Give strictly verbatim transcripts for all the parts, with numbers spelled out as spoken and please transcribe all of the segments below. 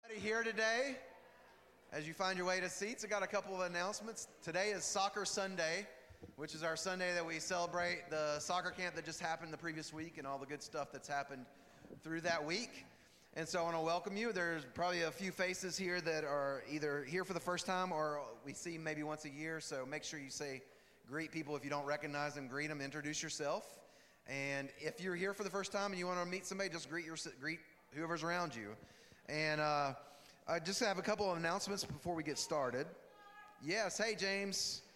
Here today, as you find your way to seats, I got a couple of announcements. Today is Soccer Sunday, which is our Sunday that we celebrate the soccer camp that just happened the previous week and all the good stuff that's happened through that week. And so I want to welcome you. There's probably a few faces here that are either here for the first time or we see maybe once a year. So make sure you say, greet people. If you don't recognize them, greet them, introduce yourself. And if you're here for the first time and you want to meet somebody, just greet your greet whoever's around you. And uh, I just have a couple of announcements before we get started. Yes, hey, James.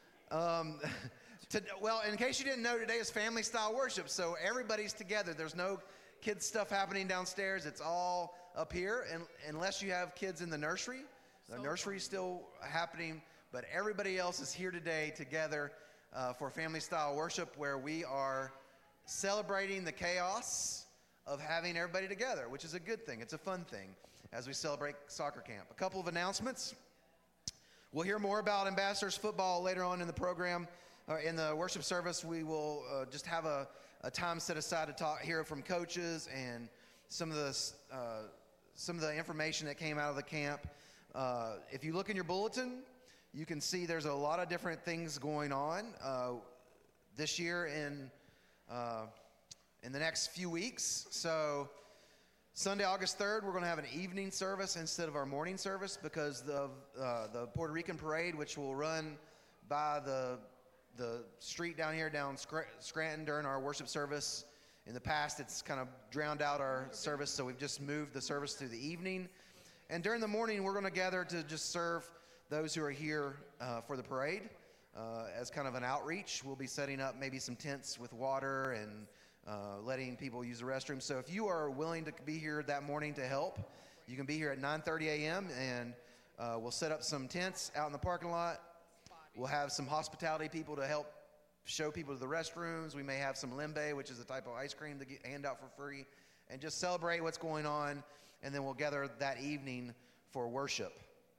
Um, to, well, in case you didn't know, today is family style worship, so everybody's together. There's no kids stuff happening downstairs. It's all up here, and unless you have kids in the nursery. The so nursery is still happening, but everybody else is here today together uh, for family style worship, where we are celebrating the chaos of having everybody together, which is a good thing. It's a fun thing as we celebrate soccer camp. A couple of announcements. We'll hear more about Ambassadors football later on in the program. Uh, in the worship service, we will uh, just have a, a time set aside to talk, hear from coaches and some of the uh, some of the information that came out of the camp. Uh, if you look in your bulletin, you can see there's a lot of different things going on uh, this year in uh, in the next few weeks. So Sunday, August third, we're going to have an evening service instead of our morning service because the uh, the Puerto Rican parade, which will run by the the street down here, down Scranton during our worship service. In the past, it's kind of drowned out our service, so we've just moved the service to the evening. And during the morning, we're going to gather to just serve those who are here uh, for the parade uh, as kind of an outreach. We'll be setting up maybe some tents with water and Uh, letting people use the restroom. So if you are willing to be here that morning to help, you can be here at nine thirty a.m. and uh, we'll set up some tents out in the parking lot. We'll have some hospitality people to help show people to the restrooms. We may have some limbe, which is a type of ice cream to get, hand out for free, and just celebrate what's going on. And then we'll gather that evening for worship.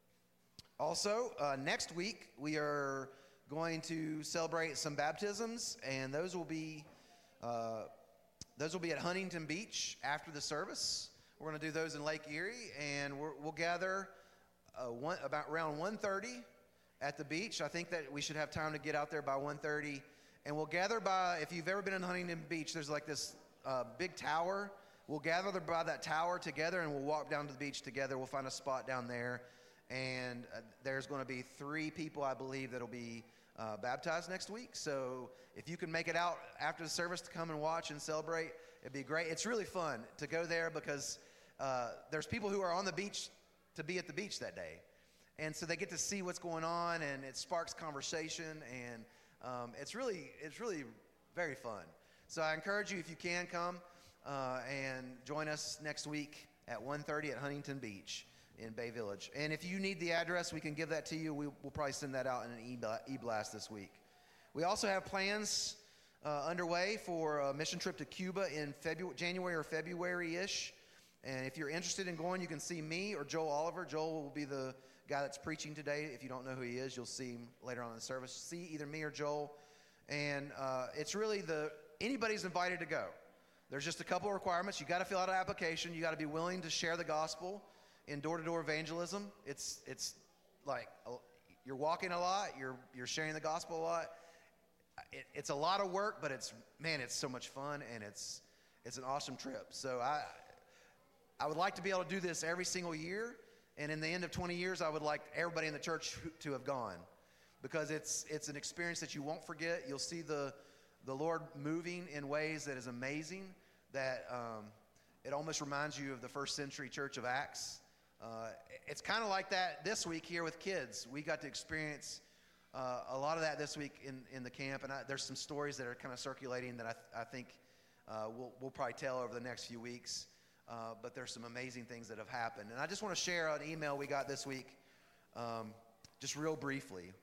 Also, uh, next week we are going to celebrate some baptisms, and those will be Uh, those will be at Huntington Beach after the service. We're going to do those in Lake Erie, and we're, we'll gather uh, one, about around one thirty at the beach. I think that we should have time to get out there by one thirty, and we'll gather by, if you've ever been in Huntington Beach, there's like this uh, big tower. We'll gather by that tower together, and we'll walk down to the beach together. We'll find a spot down there, and uh, there's going to be three people, I believe, that'll be Uh, baptized next week. So if you can make it out after the service to come and watch and celebrate, it'd be great. It's really fun to go there because uh, there's people who are on the beach to be at the beach that day. And so they get to see what's going on, and it sparks conversation, and um, it's really it's really very fun. So I encourage you, if you can, come uh, and join us next week at one thirty at Huntington Beach in Bay Village. And if you need the address, we can give that to you. We, we'll probably send that out in an e-blast this week. We also have plans uh, underway for a mission trip to Cuba in February, January or February-ish. And if you're interested in going, you can see me or Joel Oliver. Joel will be the guy that's preaching today. If you don't know who he is, you'll see him later on in the service. See either me or Joel. And uh, it's really the anybody's invited to go. There's just a couple of requirements. You got to fill out an application. You got to be willing to share the gospel in door-to-door evangelism. It's it's like you're walking a lot, you're you're sharing the gospel a lot. It, it's a lot of work, but it's man, it's so much fun, and it's it's an awesome trip. So I I would like to be able to do this every single year, and in the end of twenty years, I would like everybody in the church to have gone, because it's it's an experience that you won't forget. You'll see the the Lord moving in ways that is amazing. That um, it almost reminds you of the first century church of Acts. Uh, it's kind of like that this week here with kids. We got to experience uh, a lot of that this week in, in the camp, and I, there's some stories that are kind of circulating that I, th- I think uh, we'll, we'll probably tell over the next few weeks, uh, but there's some amazing things that have happened. And I just want to share an email we got this week, um, just real briefly.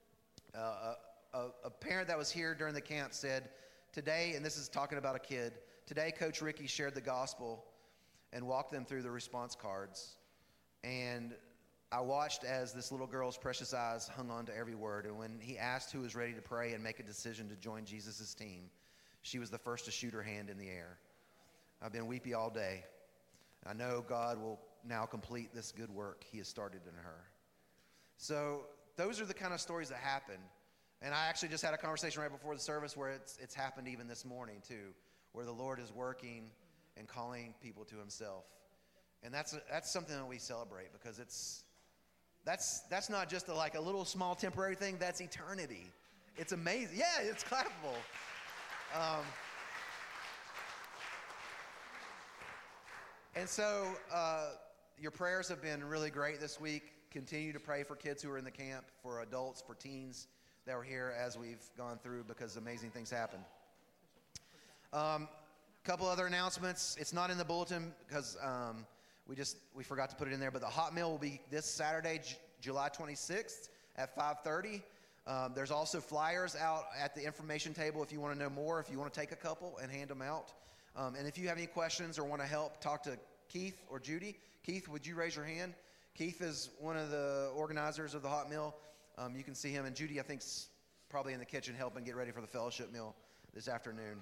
Uh, a, a parent that was here during the camp said, today, and this is talking about a kid, today Coach Ricky shared the gospel and walked them through the response cards. And I watched as this little girl's precious eyes hung on to every word. And when he asked who was ready to pray and make a decision to join Jesus' team, she was the first to shoot her hand in the air. I've been weepy all day. I know God will now complete this good work he has started in her. So those are the kind of stories that happen. And I actually just had a conversation right before the service where it's it's happened even this morning too, where the Lord is working and calling people to himself. And that's that's something that we celebrate, because it's that's that's not just a, like a little small temporary thing. That's eternity. It's amazing. Yeah, it's clappable. Um, and so uh, your prayers have been really great this week. Continue to pray for kids who are in the camp, for adults, for teens that were here as we've gone through, because amazing things happen. Um, couple other announcements. It's not in the bulletin because um, we just we forgot to put it in there. But the hot meal will be this Saturday, J- July twenty-sixth at five thirty. Um, there's also flyers out at the information table if you want to know more. If you want to take a couple and hand them out. Um, and if you have any questions or want to help, talk to Keith or Judy. Keith, would you raise your hand? Keith is one of the organizers of the hot meal. Um, you can see him, and Judy, I think, is probably in the kitchen helping get ready for the fellowship meal this afternoon.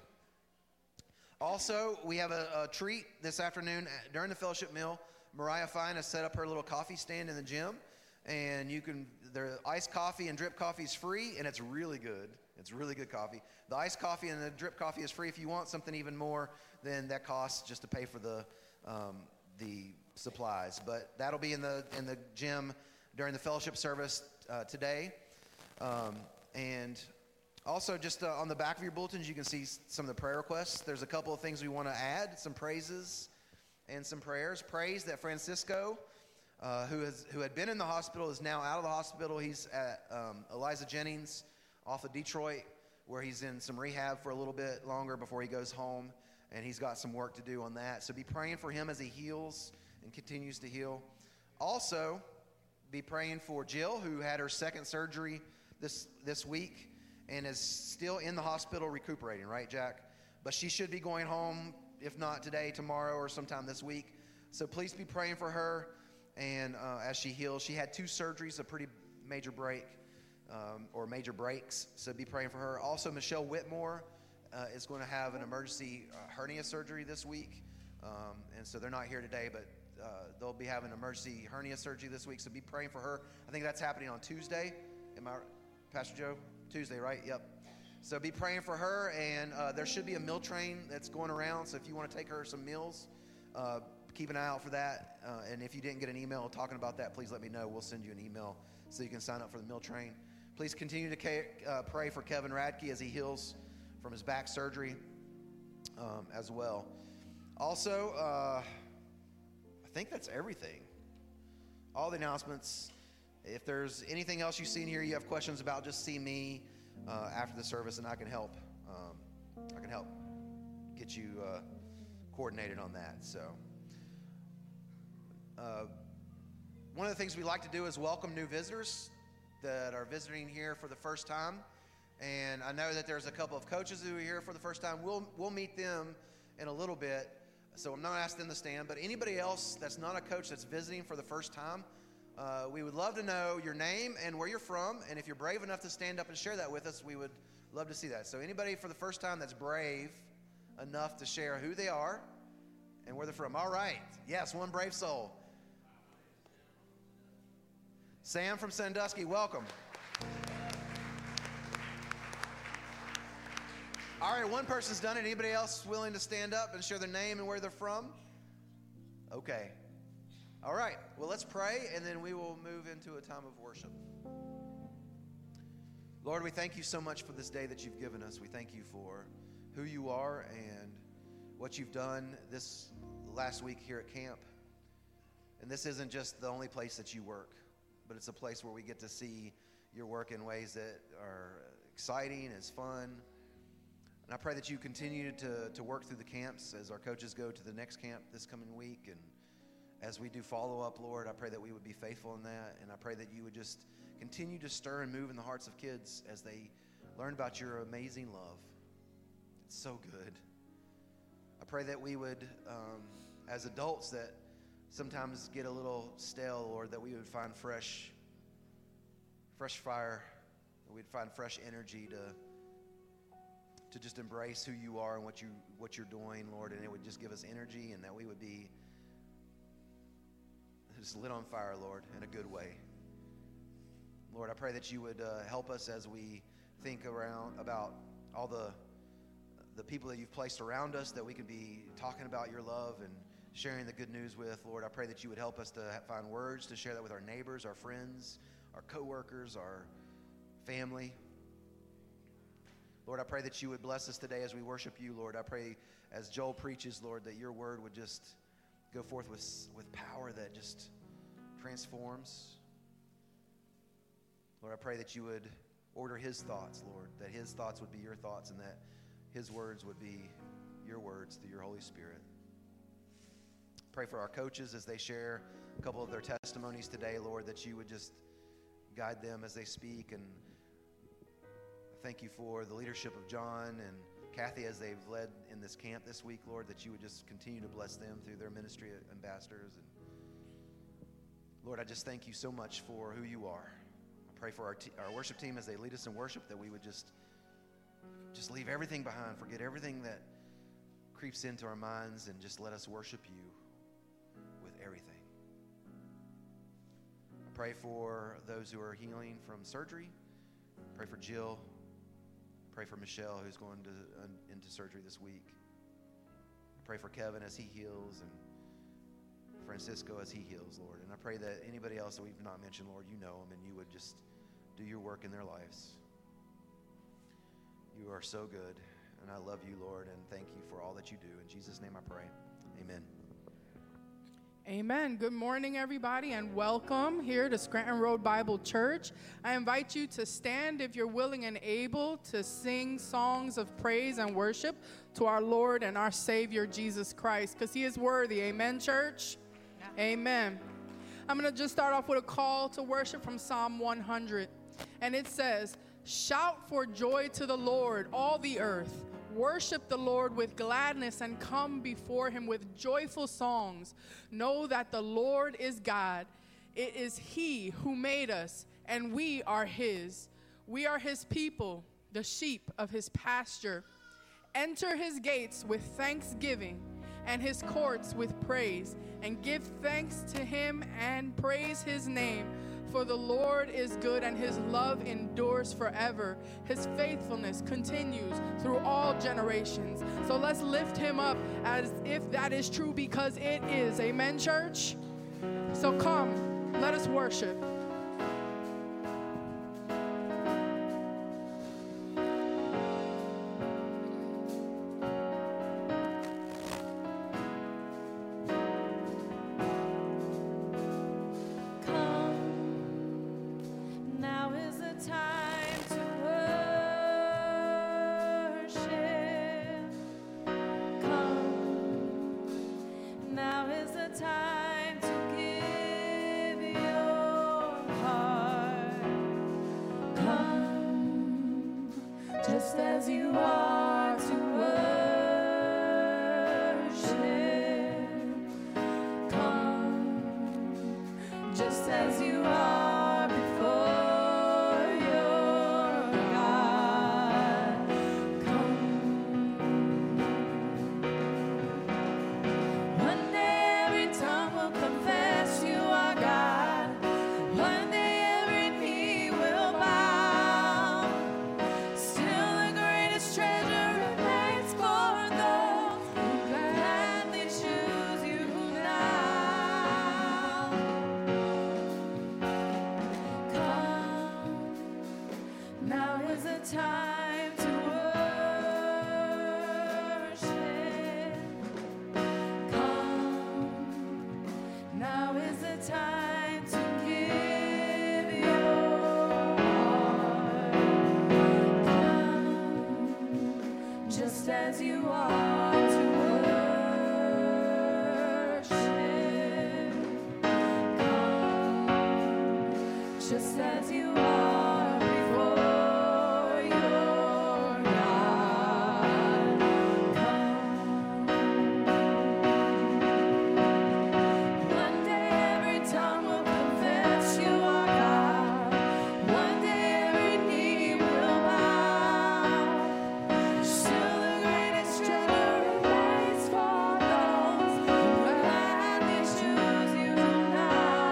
Also, we have a, a treat this afternoon during the fellowship meal. Mariah Fine has set up her little coffee stand in the gym, and you can, the iced coffee and drip coffee is free, and it's really good. It's really good coffee. The iced coffee and the drip coffee is free. If you want something even more, then that costs just to pay for the um, the supplies. But that'll be in the in the gym during the fellowship service uh, today. Um, and also, just uh, on the back of your bulletins, you can see some of the prayer requests. There's a couple of things we want to add, some praises and some prayers. Praise that Francisco, uh, who has who had been in the hospital, is now out of the hospital. He's at um, Eliza Jennings off of Detroit, where he's in some rehab for a little bit longer before he goes home, and he's got some work to do on that. So be praying for him as he heals and continues to heal. Also, be praying for Jill, who had her second surgery this this week and is still in the hospital recuperating, right, Jack? But she should be going home, if not today, tomorrow, or sometime this week. So please be praying for her, and uh, as she heals. She had two surgeries, a pretty major break, um, or major breaks, so be praying for her. Also, Michelle Whitmore uh, is going to have an emergency uh, hernia surgery this week, um, and so they're not here today, but uh, they'll be having emergency hernia surgery this week, so be praying for her. I think that's happening on Tuesday. Am I, Pastor Joe? Tuesday, right? Yep. So be praying for her, and uh, there should be a meal train that's going around, so if you want to take her some meals, uh, keep an eye out for that. Uh, and if you didn't get an email talking about that, please let me know. We'll send you an email so you can sign up for the meal train. Please continue to ca- uh, pray for Kevin Radke as he heals from his back surgery um, as well. Also, uh, I think that's everything. All the announcements. If there's anything else you see in here you have questions about, just see me uh, after the service, and I can help. Um, I can help get you uh, coordinated on that. So, uh, one of the things we like to do is welcome new visitors that are visiting here for the first time. And I know that there's a couple of coaches who are here for the first time. We'll we'll meet them in a little bit. So I'm not asking them to stand, but anybody else that's not a coach that's visiting for the first time, uh, we would love to know your name and where you're from. And if you're brave enough to stand up and share that with us, we would love to see that. So anybody for the first time that's brave enough to share who they are and where they're from. All right. Yes, one brave soul. Sam from Sandusky, welcome. All right, one person's done it. Anybody else willing to stand up and share their name and where they're from? Okay. All right. Well, let's pray, and then we will move into a time of worship. Lord, we thank you so much for this day that you've given us. We thank you for who you are and what you've done this last week here at camp. And this isn't just the only place that you work, but it's a place where we get to see your work in ways that are exciting, is fun. And I pray that you continue to, to work through the camps as our coaches go to the next camp this coming week. And as we do follow-up, Lord, I pray that we would be faithful in that. And I pray that you would just continue to stir and move in the hearts of kids as they learn about your amazing love. It's so good. I pray that we would, um, as adults that sometimes get a little stale, Lord, that we would find fresh, fresh fire, that we'd find fresh energy to to just embrace who you are and what you what you're doing, Lord, and it would just give us energy, and that we would be just lit on fire, Lord, in a good way. Lord, I pray that you would uh, help us as we think around about all the the people that you've placed around us that we can be talking about your love and sharing the good news with. Lord, I pray that you would help us to find words to share that with our neighbors, our friends, our coworkers, our family. Lord, I pray that you would bless us today as we worship you, Lord. I pray as Joel preaches, Lord, that your word would just go forth with, with power that just transforms. Lord, I pray that you would order his thoughts, Lord, that his thoughts would be your thoughts and that his words would be your words through your Holy Spirit. Pray for our coaches as they share a couple of their testimonies today, Lord, that you would just guide them as they speak. And thank you for the leadership of John and Kathy as they've led in this camp this week, Lord, that you would just continue to bless them through their ministry ambassadors. And Lord, I just thank you so much for who you are. I pray for our, te- our worship team as they lead us in worship, that we would just, just leave everything behind, forget everything that creeps into our minds, and just let us worship you with everything. I pray for those who are healing from surgery. Pray for Jill. Pray for Michelle, who's going to, uh, into surgery this week. Pray for Kevin as he heals, and Francisco as he heals, Lord. And I pray that anybody else that we've not mentioned, Lord, you know them, and you would just do your work in their lives. You are so good, and I love you, Lord, and thank you for all that you do. In Jesus' name I pray. Amen. Amen. Good morning, everybody, and welcome here to Scranton Road Bible Church. I invite you to stand if you're willing and able to sing songs of praise and worship to our Lord and our Savior, Jesus Christ, because he is worthy. Amen, church? Yeah. Amen. I'm going to just start off with a call to worship from Psalm one hundred, and it says, "Shout for joy to the Lord, all the earth. Worship the Lord with gladness and come before him with joyful songs. Know that the Lord is God. It is he who made us, and we are his. We are his people, the sheep of his pasture. Enter his gates with thanksgiving and his courts with praise, and give thanks to him and praise his name. For the Lord is good, and his love endures forever. His faithfulness continues through all generations." So let's lift him up as if that is true, because it is. Amen, church? So come, let us worship. Now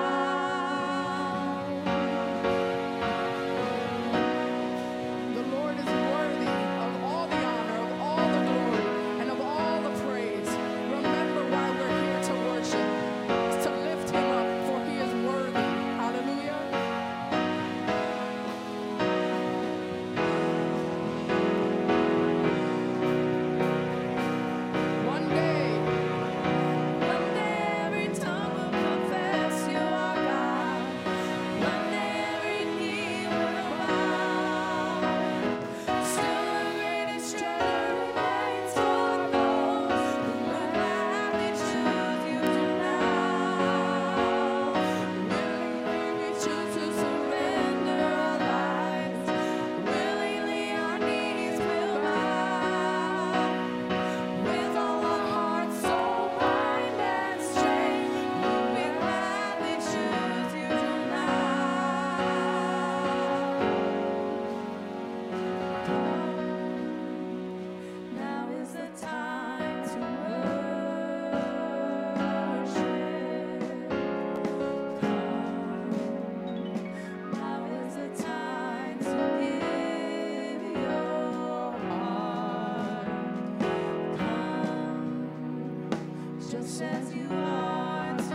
just as you are to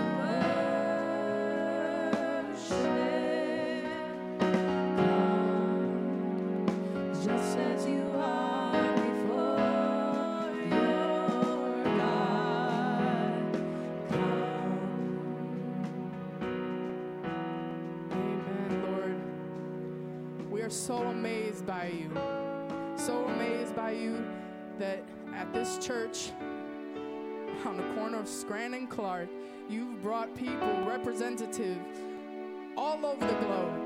worship. Come, just as you are before your God. Come. Amen, Lord. We are so amazed by you. So amazed by you that at this church on the corner of Scranton and Clark, you've brought people, representatives all over the globe.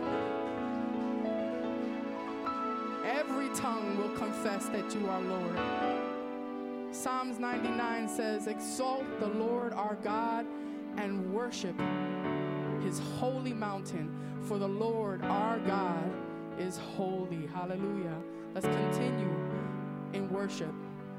Every tongue will confess that you are Lord. Psalms ninety-nine says, exalt the Lord our God and worship his holy mountain, for the Lord our God is holy. Hallelujah. Let's continue in worship.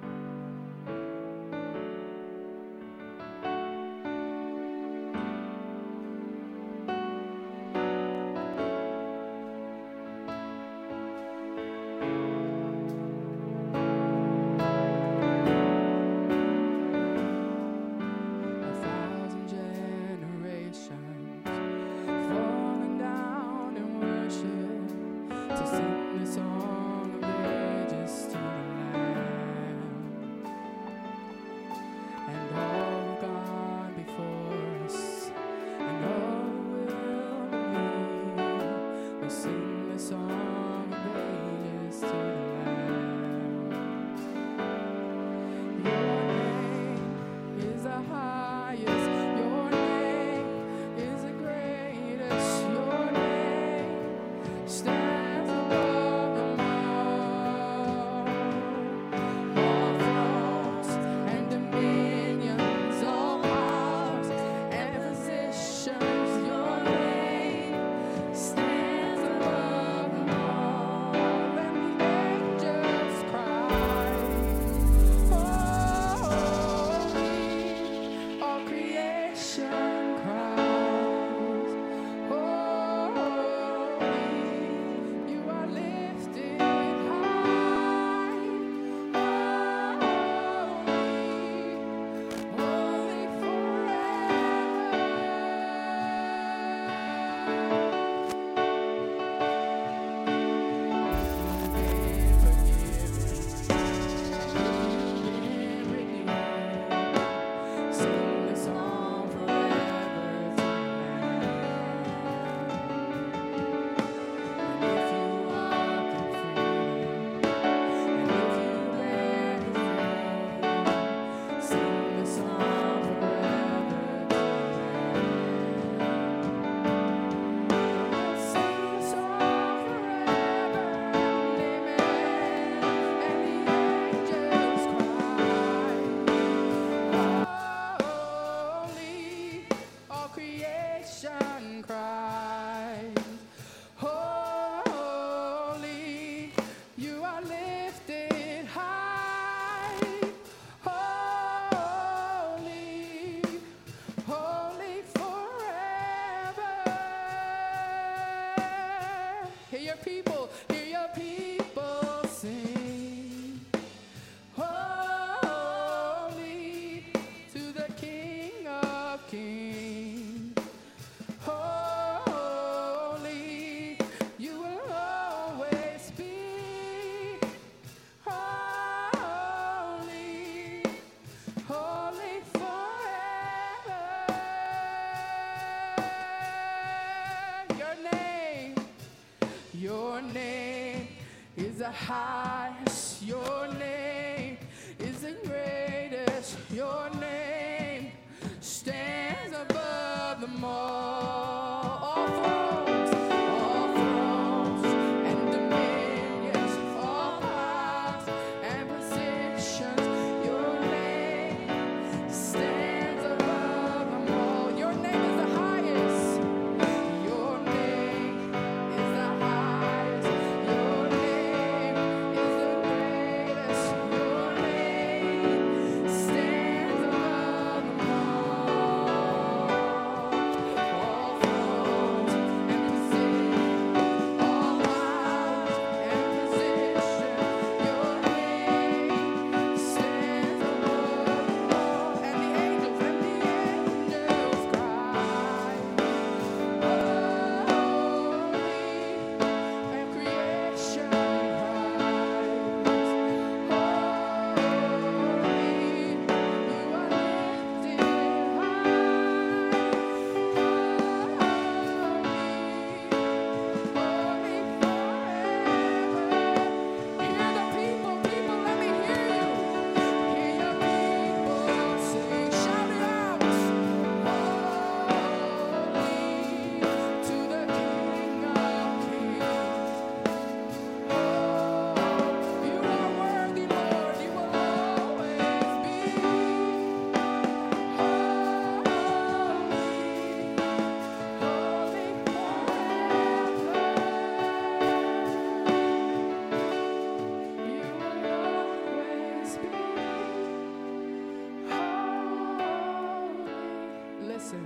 Highest, your name is the greatest, your name stands above them all. All thrones, all thrones and dominions, all powers and positions, your name stands above them all. Your name is the highest, your name is the highest, your name is sin.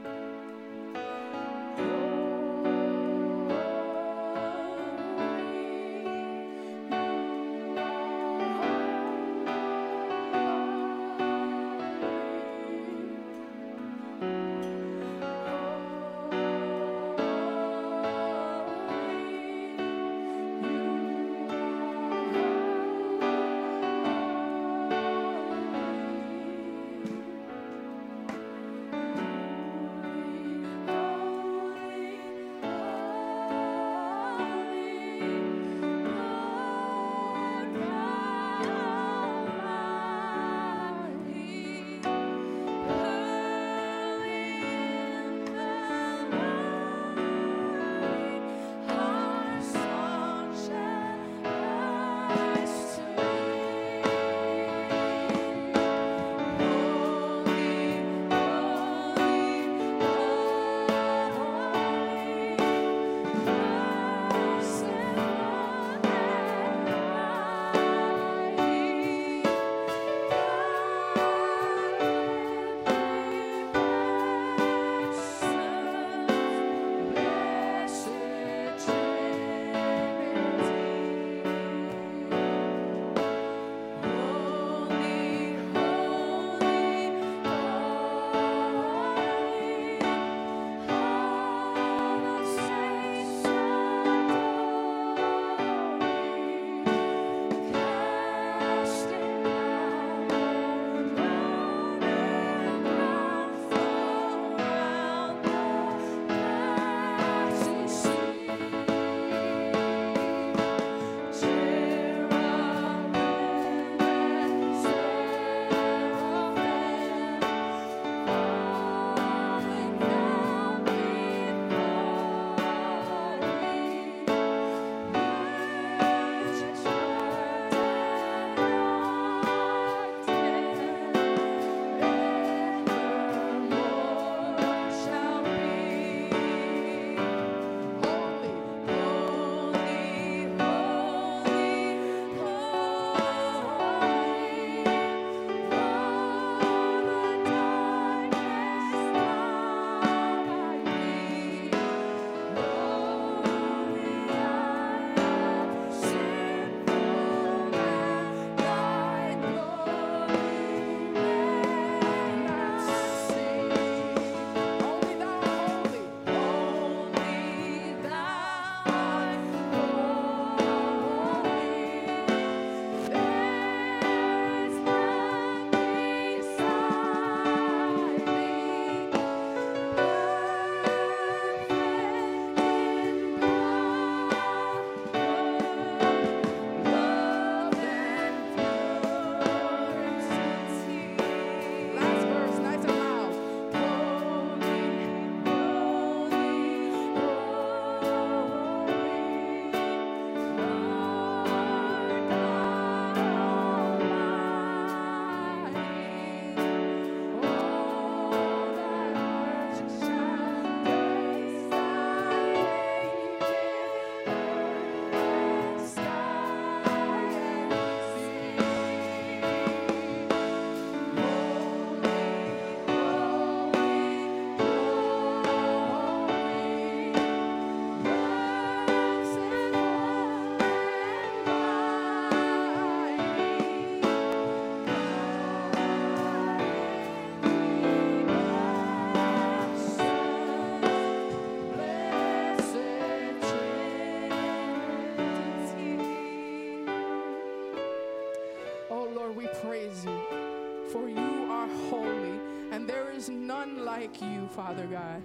Like you, Father God.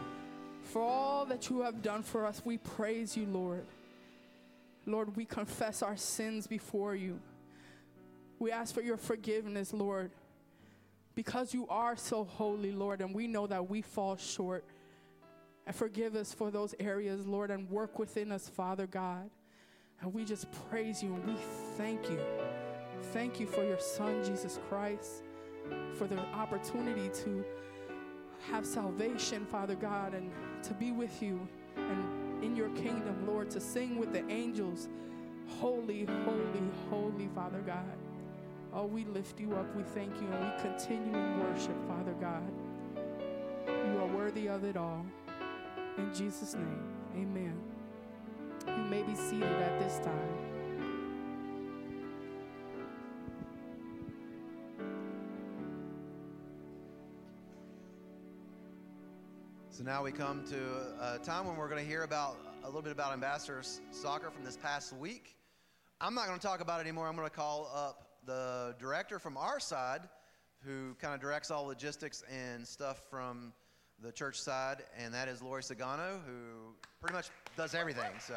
For all that you have done for us, we praise you, Lord. Lord, we confess our sins before you. We ask for your forgiveness, Lord, because you are so holy, Lord, and we know that we fall short. And forgive us for those areas, Lord, and work within us, Father God. And we just praise you and we thank you. Thank you for your Son, Jesus Christ, for the opportunity to have salvation, Father God, and to be with you and in your kingdom, Lord, to sing with the angels, holy, holy, holy, Father God. Oh, we lift you up, we thank you, and we continue in worship, Father God. You are worthy of it all. In Jesus' name, amen. You may be seated at this time. So now we come to a time when we're going to hear about a little bit about Ambassadors Soccer from this past week. I'm not going to talk about it anymore. I'm going to call up the director from our side, who kind of directs all logistics and stuff from the church side, and that is Lori Sagano, who pretty much does everything. So.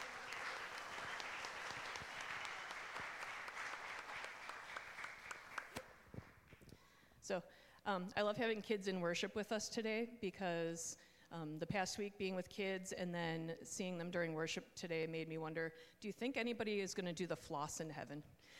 So um, I love having kids in worship with us today because um, the past week being with kids and then seeing them during worship today made me wonder, do you think anybody is going to do the floss in heaven?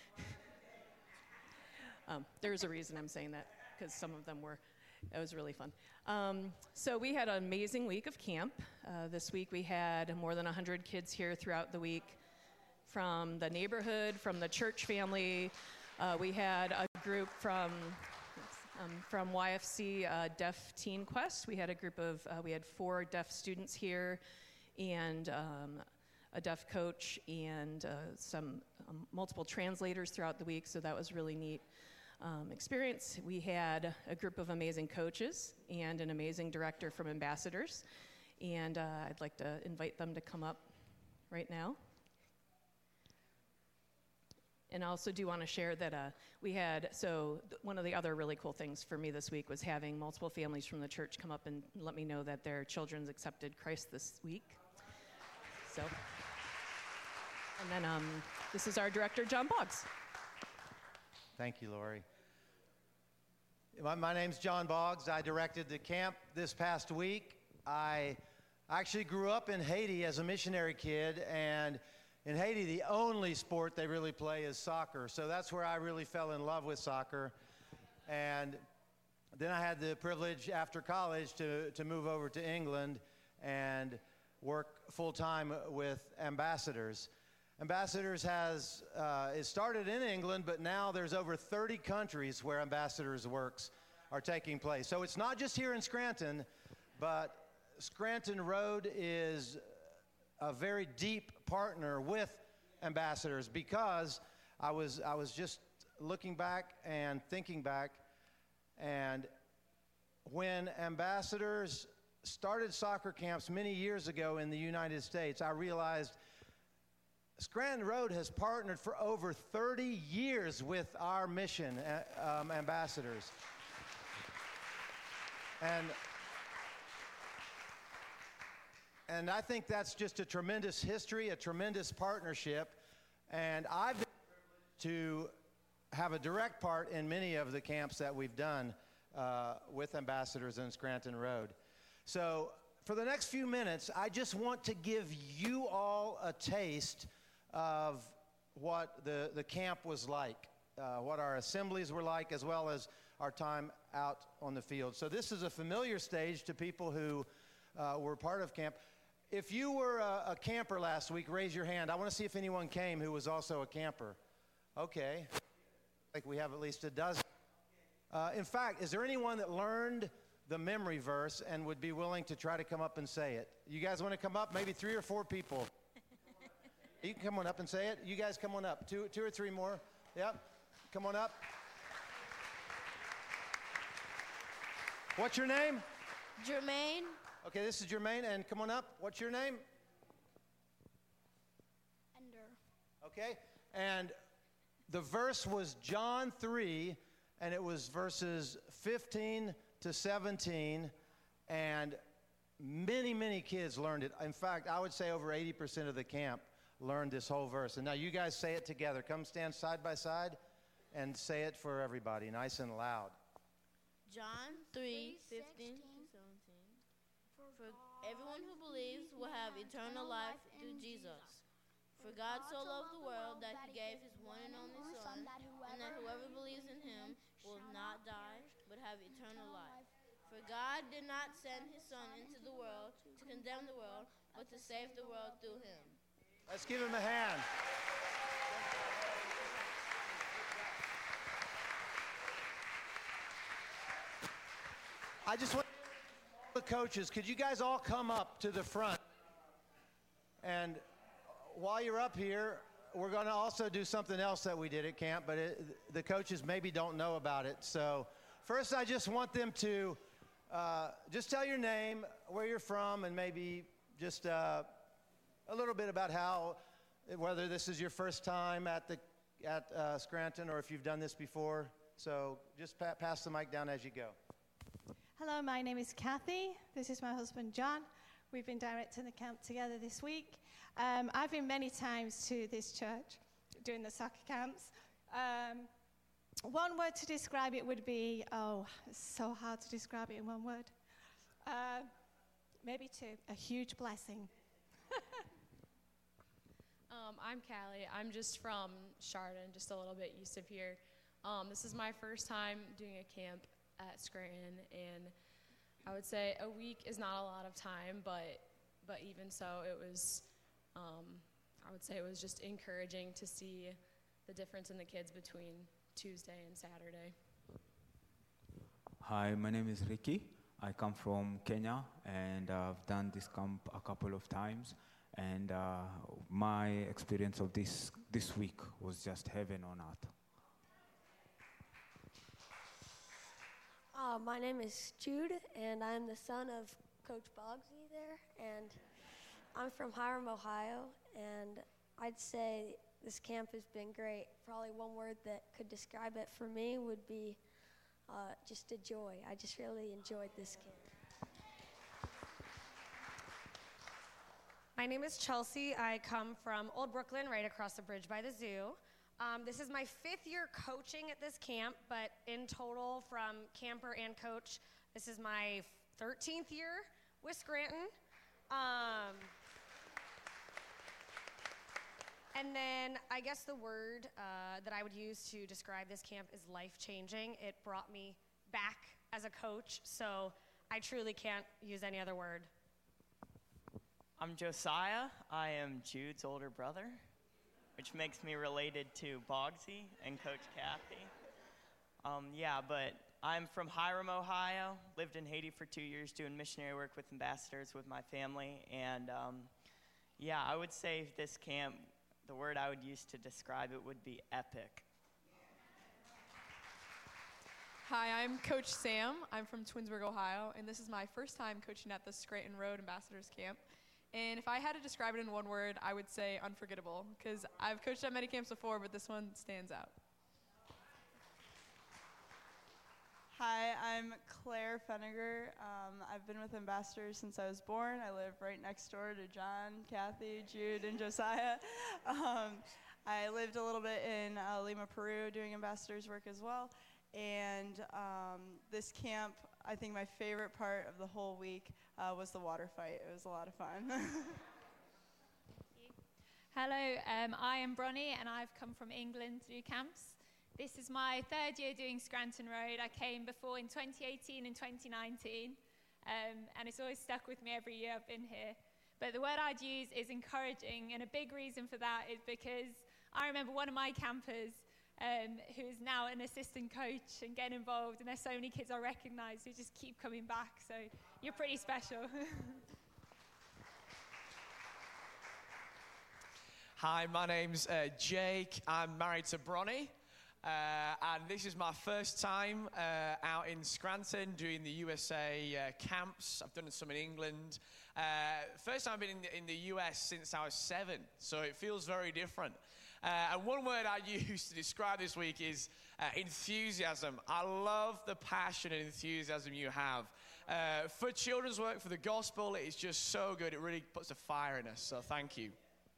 um, there's a reason I'm saying that, because some of them were. It was really fun. Um, so we had an amazing week of camp. Uh, this week we had more than one hundred kids here throughout the week from the neighborhood, from the church family. Uh, we had a group from um, from Y F C uh, Deaf Teen Quest. We had a group of, uh, we had four deaf students here and um, a deaf coach and uh, some um, multiple translators throughout the week, so that was really neat. Um, experience. We had a group of amazing coaches and an amazing director from Ambassadors, and uh, I'd like to invite them to come up right now. And I also do want to share that uh, we had, so th- one of the other really cool things for me this week was having multiple families from the church come up and let me know that their children's accepted Christ this week. So, and then um, this is our director, John Boggs. Thank you, Lori. My, my name's John Boggs. I directed the camp this past week. I actually grew up in Haiti as a missionary kid, and in Haiti, the only sport they really play is soccer. So that's where I really fell in love with soccer. And then I had the privilege after college to, to move over to England and work full-time with Ambassadors. Ambassadors has, uh, it started in England, but now there's over thirty countries where Ambassadors works are taking place. So it's not just here in Scranton, but Scranton Road is a very deep partner with Ambassadors, because I was, I was just looking back and thinking back, and when Ambassadors started soccer camps many years ago in the United States, I realized Scranton Road has partnered for over thirty years with our mission, uh, um, Ambassadors. And, and I think that's just a tremendous history, a tremendous partnership. And I've been privileged to have a direct part in many of the camps that we've done uh, with Ambassadors in Scranton Road. So for the next few minutes, I just want to give you all a taste of what the, the camp was like, uh, what our assemblies were like, as well as our time out on the field. So this is a familiar stage to people who uh, were part of camp. If you were a, a camper last week, raise your hand. I want to see if anyone came who was also a camper. Okay. I think we have at least a dozen. Uh, in fact, is there anyone that learned the memory verse and would be willing to try to come up and say it? You guys want to come up? Maybe three or four people. You can come on up and say it. You guys come on up. Two, two or three more. Yep. Come on up. What's your name? Jermaine. Okay, this is Jermaine, and come on up. What's your name? Ender. Okay, and the verse was John three, and it was verses fifteen to seventeen, and many, many kids learned it. In fact, I would say over eighty percent of the camp learned this whole verse. And now you guys say it together. Come stand side by side and say it for everybody, nice and loud. John three, fifteen to seventeen. For everyone who believes will have eternal life through Jesus. For God so loved the world that he gave his one and only Son, and that whoever believes in him will not die, but have eternal life. For God did not send his Son into the world to condemn the world, but to save the world through him. Let's give him a hand. I just want The coaches, could you guys all come up to the front? And while you're up here, we're going to also do something else that we did at camp, but it, the coaches maybe don't know about it. So first, I just want them to uh, just tell your name, where you're from, and maybe just uh, a little bit about how, whether this is your first time at the at uh, Scranton or if you've done this before. So just pa- pass the mic down as you go. Hello, my name is Kathy. This is my husband, John. We've been directing the camp together this week. Um, I've been many times to this church doing the soccer camps. Um, one word to describe it would be, oh, it's so hard to describe it in one word. Uh, maybe two, a huge blessing. um, I'm Callie. I'm just from Chardon, just a little bit east of here. Um, this is my first time doing a camp at Scranton, and I would say a week is not a lot of time, but but even so, it was, um, I would say it was just encouraging to see the difference in the kids between Tuesday and Saturday. Hi, my name is Ricky. I come from Kenya, and uh, I've done this camp a couple of times, and uh, my experience of this this week was just heaven on earth. Uh, my name is Jude, and I'm the son of Coach Bogsy there, and I'm from Hiram, Ohio, and I'd say this camp has been great. Probably one word that could describe it for me would be uh, just a joy. I just really enjoyed this camp. My name is Chelsea. I come from Old Brooklyn, right across the bridge by the zoo. Um, this is my fifth year coaching at this camp, but in total from camper and coach, this is my thirteenth year with Scranton. Um, and then I guess the word uh, that I would use to describe this camp is life-changing. It brought me back as a coach, so I truly can't use any other word. I'm Josiah. I am Jude's older brother, which makes me related to Bogsy and Coach Kathy. Um, yeah, but I'm from Hiram, Ohio. Lived in Haiti for two years doing missionary work with ambassadors with my family. And um, yeah, I would say this camp, the word I would use to describe it would be epic. Hi, I'm Coach Sam. I'm from Twinsburg, Ohio, and this is my first time coaching at the Scranton Road Ambassadors Camp. And if I had to describe it in one word, I would say unforgettable, because I've coached at many camps before, but this one stands out. Hi, I'm Claire Feniger. Um, I've been with Ambassadors since I was born. I live right next door to John, Kathy, Jude, and Josiah. Um, I lived a little bit in uh, Lima, Peru, doing Ambassadors work as well. And um, this camp, I think my favorite part of the whole week uh, was the water fight. It was a lot of fun. Hello, um, I am Bronnie, and I've come from England to do camps. This is my third year doing Scranton Road. I came before in twenty eighteen and twenty nineteen, um, and it's always stuck with me every year I've been here. But the word I'd use is encouraging, and a big reason for that is because I remember one of my campers Um, who is now an assistant coach and getting involved, and there's so many kids I recognise who just keep coming back, so you're pretty special. Hi, my name's uh, Jake. I'm married to Bronnie, uh, and this is my first time uh, out in Scranton doing the U S A uh, camps. I've done some in England. Uh, first time I've been in the, in the U S since I was seven, so it feels very different. Uh, and one word I use to describe this week is uh, enthusiasm. I love the passion and enthusiasm you have. Uh, for children's work, for the gospel, it's just so good. It really puts a fire in us, so thank you.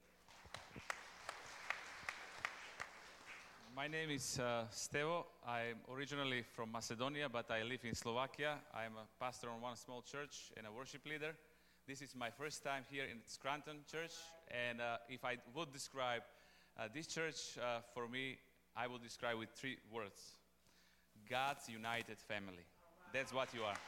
My name is uh, Stevo. I'm originally from Macedonia, but I live in Slovakia. I'm a pastor on one small church and a worship leader. This is my first time here in Scranton Church, and uh, if I would describe Uh, this church, uh, for me, I would describe with three words. God's united family. That's what you are.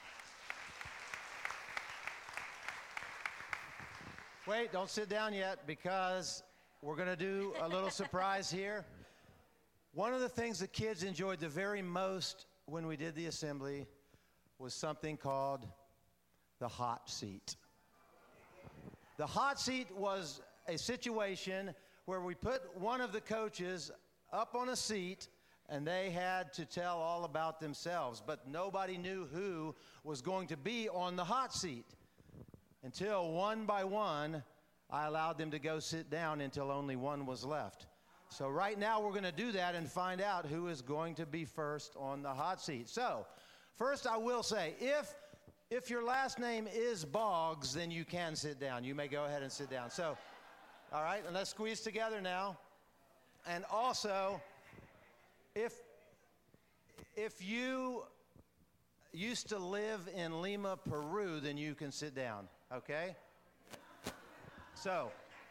Wait, don't sit down yet, because we're going to do a little surprise here. One of the things the kids enjoyed the very most when we did the assembly was something called the hot seat. The hot seat was a situation where we put one of the coaches up on a seat and they had to tell all about themselves, but nobody knew who was going to be on the hot seat until one by one I allowed them to go sit down until only one was left. So right now we're going to do that and find out who is going to be first on the hot seat. So first I will say, if if your last name is Boggs, then you can sit down. You may go ahead and sit down. So, all right, and let's squeeze together now. And also, if if you used to live in Lima, Peru, then you can sit down, okay? So,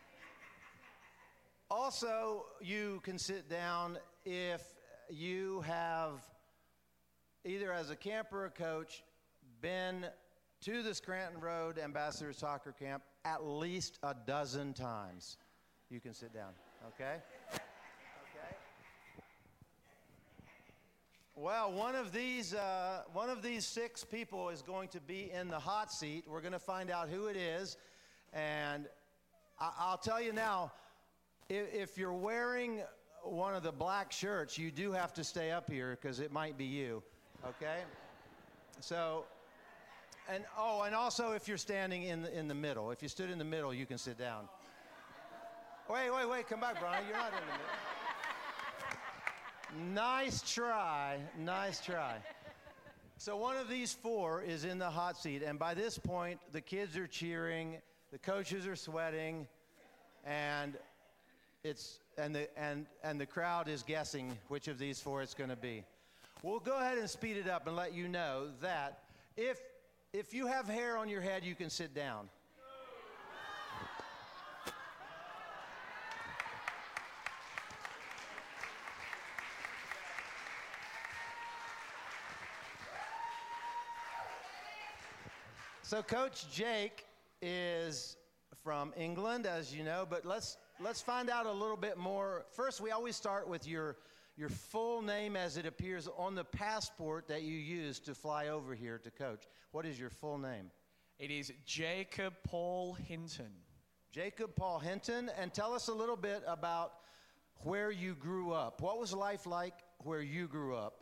also, you can sit down if you have, either as a camper or coach, been to the Scranton Road Ambassador Soccer Camp at least a dozen times. You can sit down, okay? Okay. Well, one of these, uh, one of these six people is going to be in the hot seat. We're going to find out who it is, and I- I'll tell you now, if, if you're wearing one of the black shirts, you do have to stay up here because it might be you, okay? So, and oh, and also if you're standing in the, in the middle, if you stood in the middle, you can sit down. Wait, wait, wait, come back, Brian, you're not in the middle. Nice try, nice try. So one of these four is in the hot seat, and by this point, the kids are cheering, the coaches are sweating, and it's and the and and the crowd is guessing which of these four it's going to be. We'll go ahead and speed it up and let you know that if if you have hair on your head, you can sit down. So Coach Jake is from England, as you know, but let's let's find out a little bit more. First, we always start with your your full name as it appears on the passport that you use to fly over here to coach. What is your full name? It is Jacob Paul Hinton. Jacob Paul Hinton, and tell us a little bit about where you grew up. What was life like where you grew up?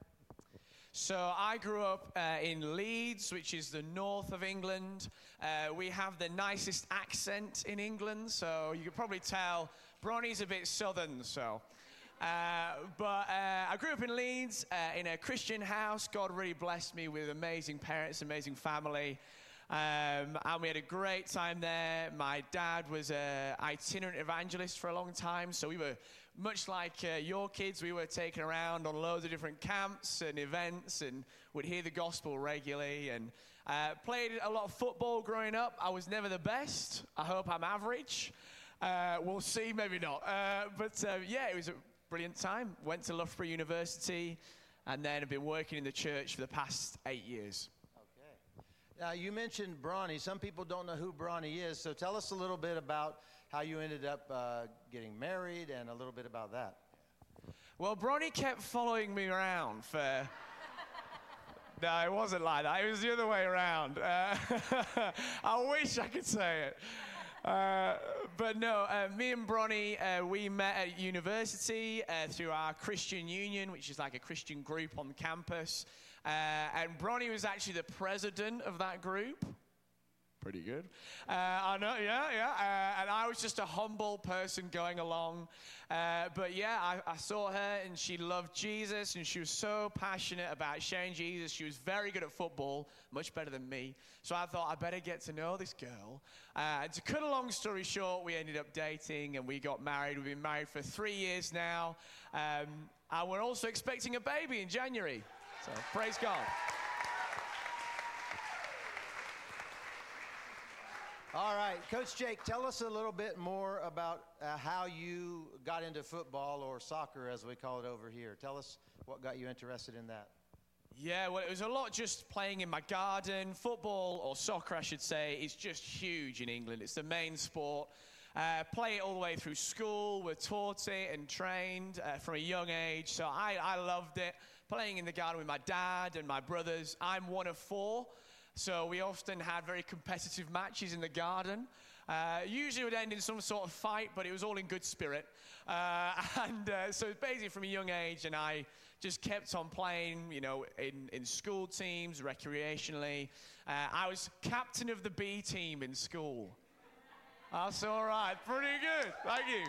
So I grew up uh, in Leeds, which is the north of England. Uh, we have the nicest accent in England, so you can probably tell Bronny's a bit southern, so. Uh, but uh, I grew up in Leeds uh, in a Christian house. God really blessed me with amazing parents, amazing family. Um, and we had a great time there. My dad was an itinerant evangelist for a long time, so we were much like uh, your kids. We were taken around on loads of different camps and events and would hear the gospel regularly and uh, played a lot of football growing up. I was never the best. I hope I'm average. Uh, we'll see, maybe not. Uh, but uh, yeah, it was a brilliant time. Went to Loughborough University and then have been working in the church for the past eight years. Now, you mentioned Bronny. Some people don't know who Bronny is, so tell us a little bit about how you ended up uh, getting married and a little bit about that. Well, Bronny kept following me around for... No, it wasn't like that. It was the other way around. Uh, I wish I could say it. Uh, but no, uh, me and Bronny, uh, we met at university uh, through our Christian Union, which is like a Christian group on campus. Uh, and Bronny was actually the president of that group. Pretty good. Uh, I know, yeah, yeah. Uh, and I was just a humble person going along. Uh, but yeah, I, I saw her and she loved Jesus and she was so passionate about sharing Jesus. She was very good at football, much better than me. So I thought I better get to know this girl. Uh, and to cut a long story short, we ended up dating and we got married. We've been married for three years now. Um, and we're also expecting a baby in January. So praise God. All right, Coach Jake, tell us a little bit more about uh, how you got into football or soccer, as we call it over here. Tell us what got you interested in that. Yeah, well, it was a lot just playing in my garden. Football, or soccer, I should say, is just huge in England. It's the main sport. Uh, play it all the way through school. We're taught it and trained uh, from a young age. So I, I loved it. Playing in the garden with my dad and my brothers. I'm one of four. So we often had very competitive matches in the garden. Uh, usually it would end in some sort of fight, but it was all in good spirit. Uh, and uh, so basically from a young age, and I just kept on playing, you know, in, in school teams, recreationally. Uh, I was captain of the B team in school. That's all right. Pretty good. Thank you.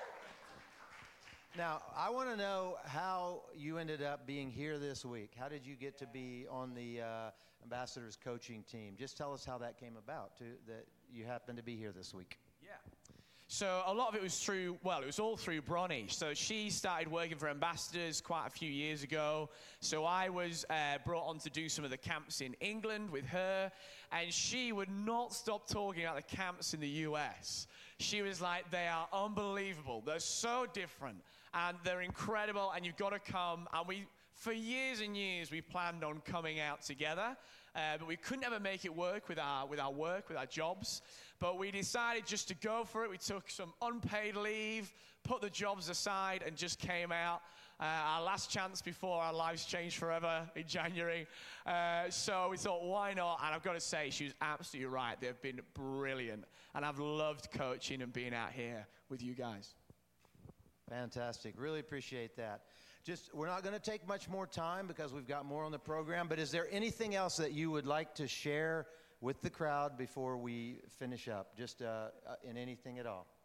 Now, I want to know how you ended up being here this week. How did you get to be on the uh, Ambassadors coaching team? Just tell us how that came about, to, that you happened to be here this week. Yeah. So a lot of it was through, well, it was all through Bronnie. So she started working for Ambassadors quite a few years ago. So I was uh, brought on to do some of the camps in England with her. And she would not stop talking about the camps in the U S. She was like, they are unbelievable. They're so different. And they're incredible. And you've got to come. And we, for years and years, we planned on coming out together. Uh, but we couldn't ever make it work with our, with our work, with our jobs. But we decided just to go for it. We took some unpaid leave, put the jobs aside, and just came out. Uh, our last chance before our lives changed forever in January. Uh, so we thought, why not? And I've got to say, she was absolutely right. They've been brilliant. And I've loved coaching and being out here with you guys. Fantastic. Really appreciate that. Just, we're not going to take much more time because we've got more on the program, but is there anything else that you would like to share with the crowd before we finish up, just uh, uh, in anything at all?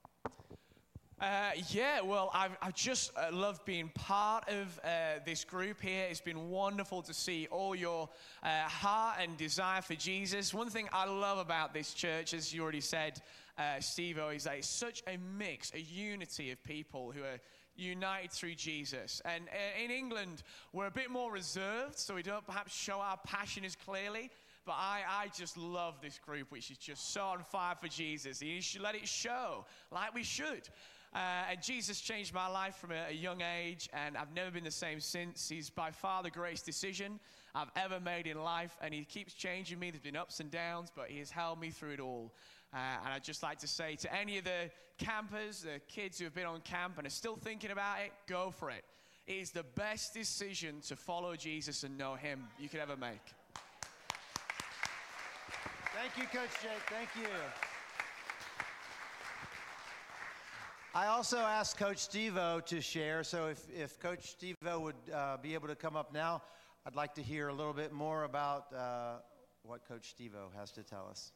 Uh, yeah, well, I've, I've just uh, loved being part of uh, this group here. It's been wonderful to see all your uh, heart and desire for Jesus. One thing I love about this church, as you already said, uh, Steve-O, is that it's such a mix, a unity of people who are united through Jesus. And uh, in England, we're a bit more reserved, so we don't perhaps show our passion as clearly. But I, I just love this group, which is just so on fire for Jesus. You should let it show, like we should. Uh, and Jesus changed my life from a, a young age, and I've never been the same since. He's by far the greatest decision I've ever made in life, and he keeps changing me. There's been ups and downs, but he has held me through it all. Uh, and I'd just like to say to any of the campers, the kids who have been on camp and are still thinking about it, go for it. It is the best decision to follow Jesus and know him you could ever make. Thank you, Coach Jake. Thank you. I also asked Coach Steve-O to share, so if, if Coach Steve-O would uh, be able to come up now, I'd like to hear a little bit more about uh, what Coach Steve-O has to tell us.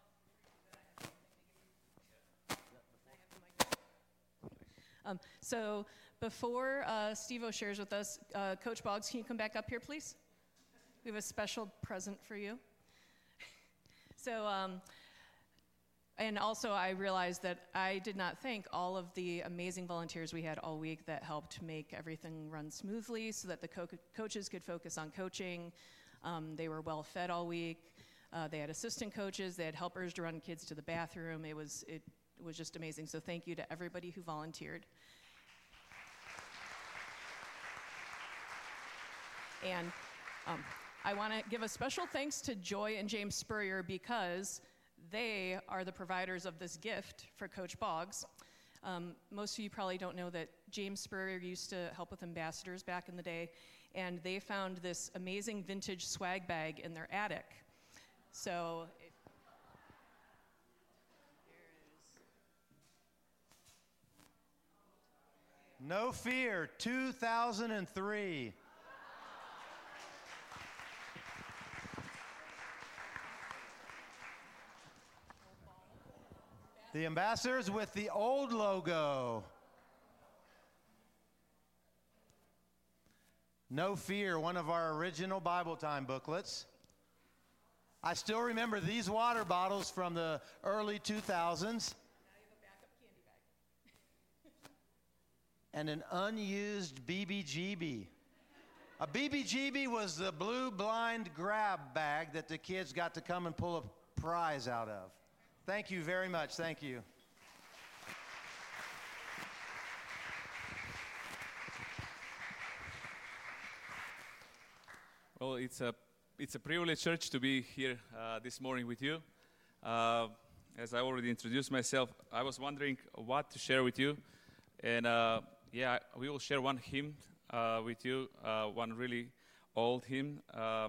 Um, so before uh, Steve-O shares with us, uh, Coach Boggs, can you come back up here, please? We have a special present for you. So, um, and also I realized that I did not thank all of the amazing volunteers we had all week that helped make everything run smoothly so that the co- coaches could focus on coaching. Um, they were well fed all week. Uh, they had assistant coaches. They had helpers to run kids to the bathroom. It was, it was just amazing. So thank you to everybody who volunteered. And um, I want to give a special thanks to Joy and James Spurrier because they are the providers of this gift for Coach Boggs. Um, most of you probably don't know that James Spurrier used to help with Ambassadors back in the day, and they found this amazing vintage swag bag in their attic. So it, No Fear, two thousand three. The Ambassadors with the old logo. No Fear, one of our original Bible Time booklets. I still remember these water bottles from the early two thousands. And an unused B B G B. A B B G B was the blue blind grab bag that the kids got to come and pull a prize out of. Thank you very much. Thank you. Well, it's a it's a privilege, church, to be here uh, this morning with you. Uh, as I already introduced myself, I was wondering what to share with you, and uh, yeah, we will share one hymn uh, with you, uh, one really old hymn. Um,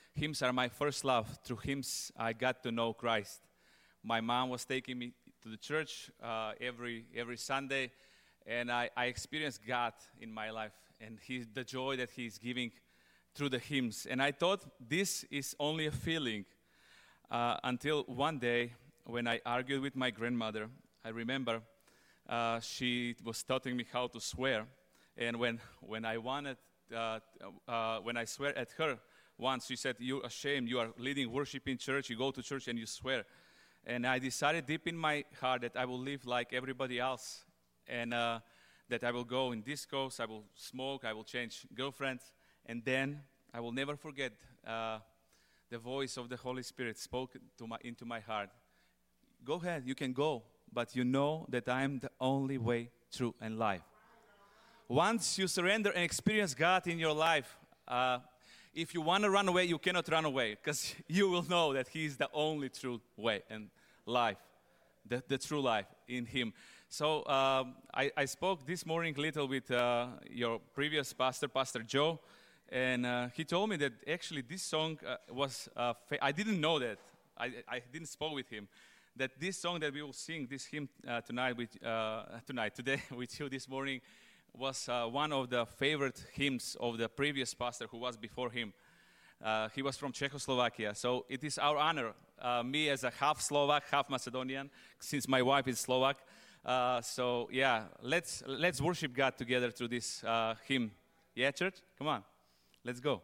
hymns are my first love. Through hymns, I got to know Christ. My mom was taking me to the church uh, every every Sunday, and I, I experienced God in my life and he, the joy that He's giving through the hymns. And I thought this is only a feeling uh, until one day when I argued with my grandmother. I remember uh, she was teaching me how to swear, and when when I wanted uh, uh, when I swear at her once, she said, "You're ashamed. You are leading worship in church. You go to church and you swear." And I decided deep in my heart that I will live like everybody else, and uh, that I will go in discos, I will smoke, I will change girlfriends, and then I will never forget uh, the voice of the Holy Spirit spoke to my, into my heart. Go ahead, you can go, but you know that I am the only way, truth, and life. Once you surrender and experience God in your life, uh, if you want to run away, you cannot run away, because you will know that He is the only true way and life, the, the true life in Him. So um, I, I spoke this morning a little with uh, your previous pastor, Pastor Joe, and uh, he told me that actually this song uh, was, uh, fa- I didn't know that, I, I didn't spoke with him, that this song that we will sing, this hymn uh, tonight, with, uh, tonight, today with you this morning, was uh, one of the favorite hymns of the previous pastor who was before him. Uh, he was from Czechoslovakia. So it is our honor, uh, me as a half Slovak, half Macedonian, since my wife is Slovak. Uh, so yeah, let's let's worship God together through this uh, hymn. Yeah, church? Come on. Let's go.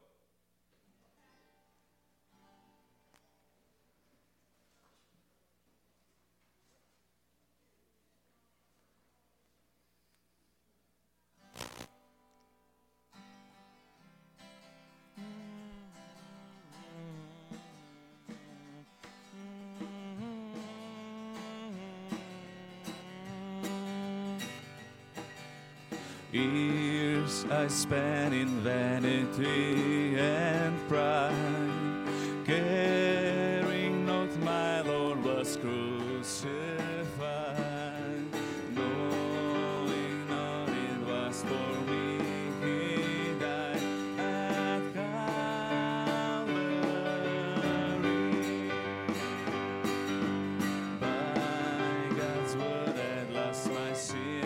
Years I spent in vanity and pride, caring not my Lord was crucified, knowing not it was for me He died at Calvary. By God's word at last my sin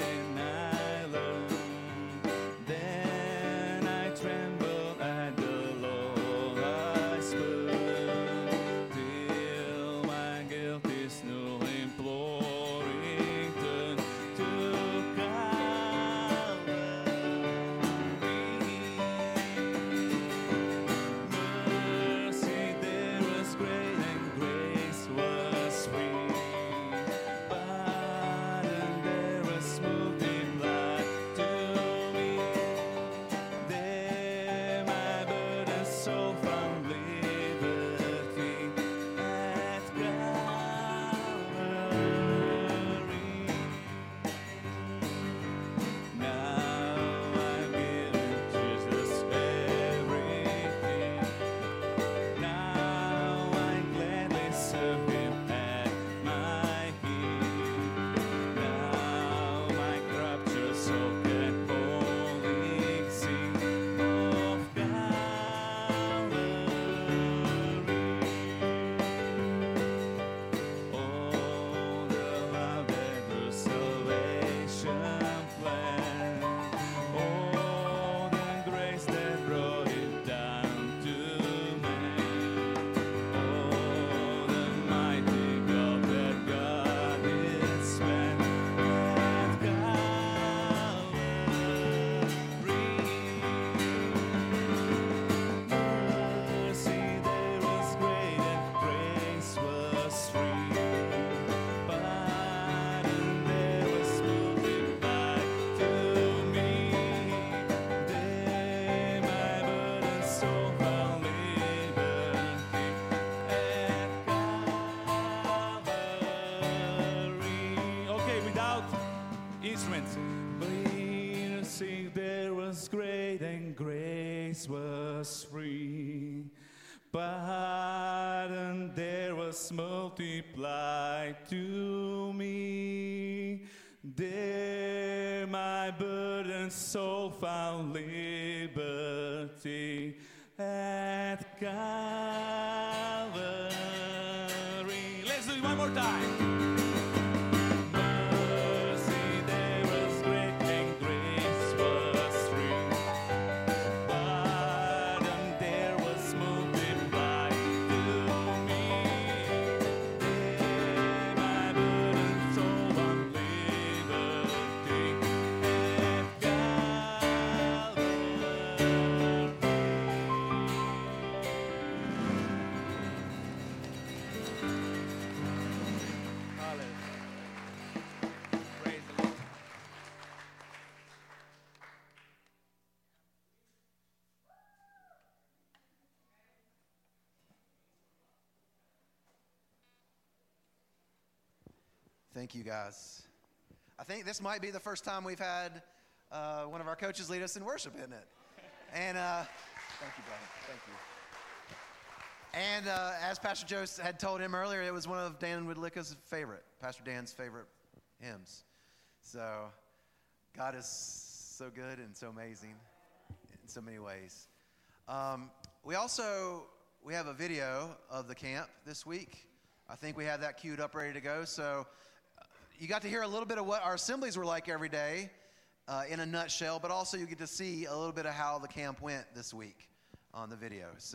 was free, pardon there was multiplied to me. There my burdened soul found liberty at Calvary. Thank you, guys. I think this might be the first time we've had uh, one of our coaches lead us in worship, isn't it? And uh, thank you, brother. Thank you. And uh, as Pastor Joe had told him earlier, it was one of Dan Woodlicka's favorite, Pastor Dan's favorite hymns. So God is so good and so amazing in so many ways. Um, we also, we have a video of the camp this week. I think we have that queued up ready to go. So uh, you got to hear a little bit of what our assemblies were like every day uh, in a nutshell, but also you get to see a little bit of how the camp went this week on the video. So.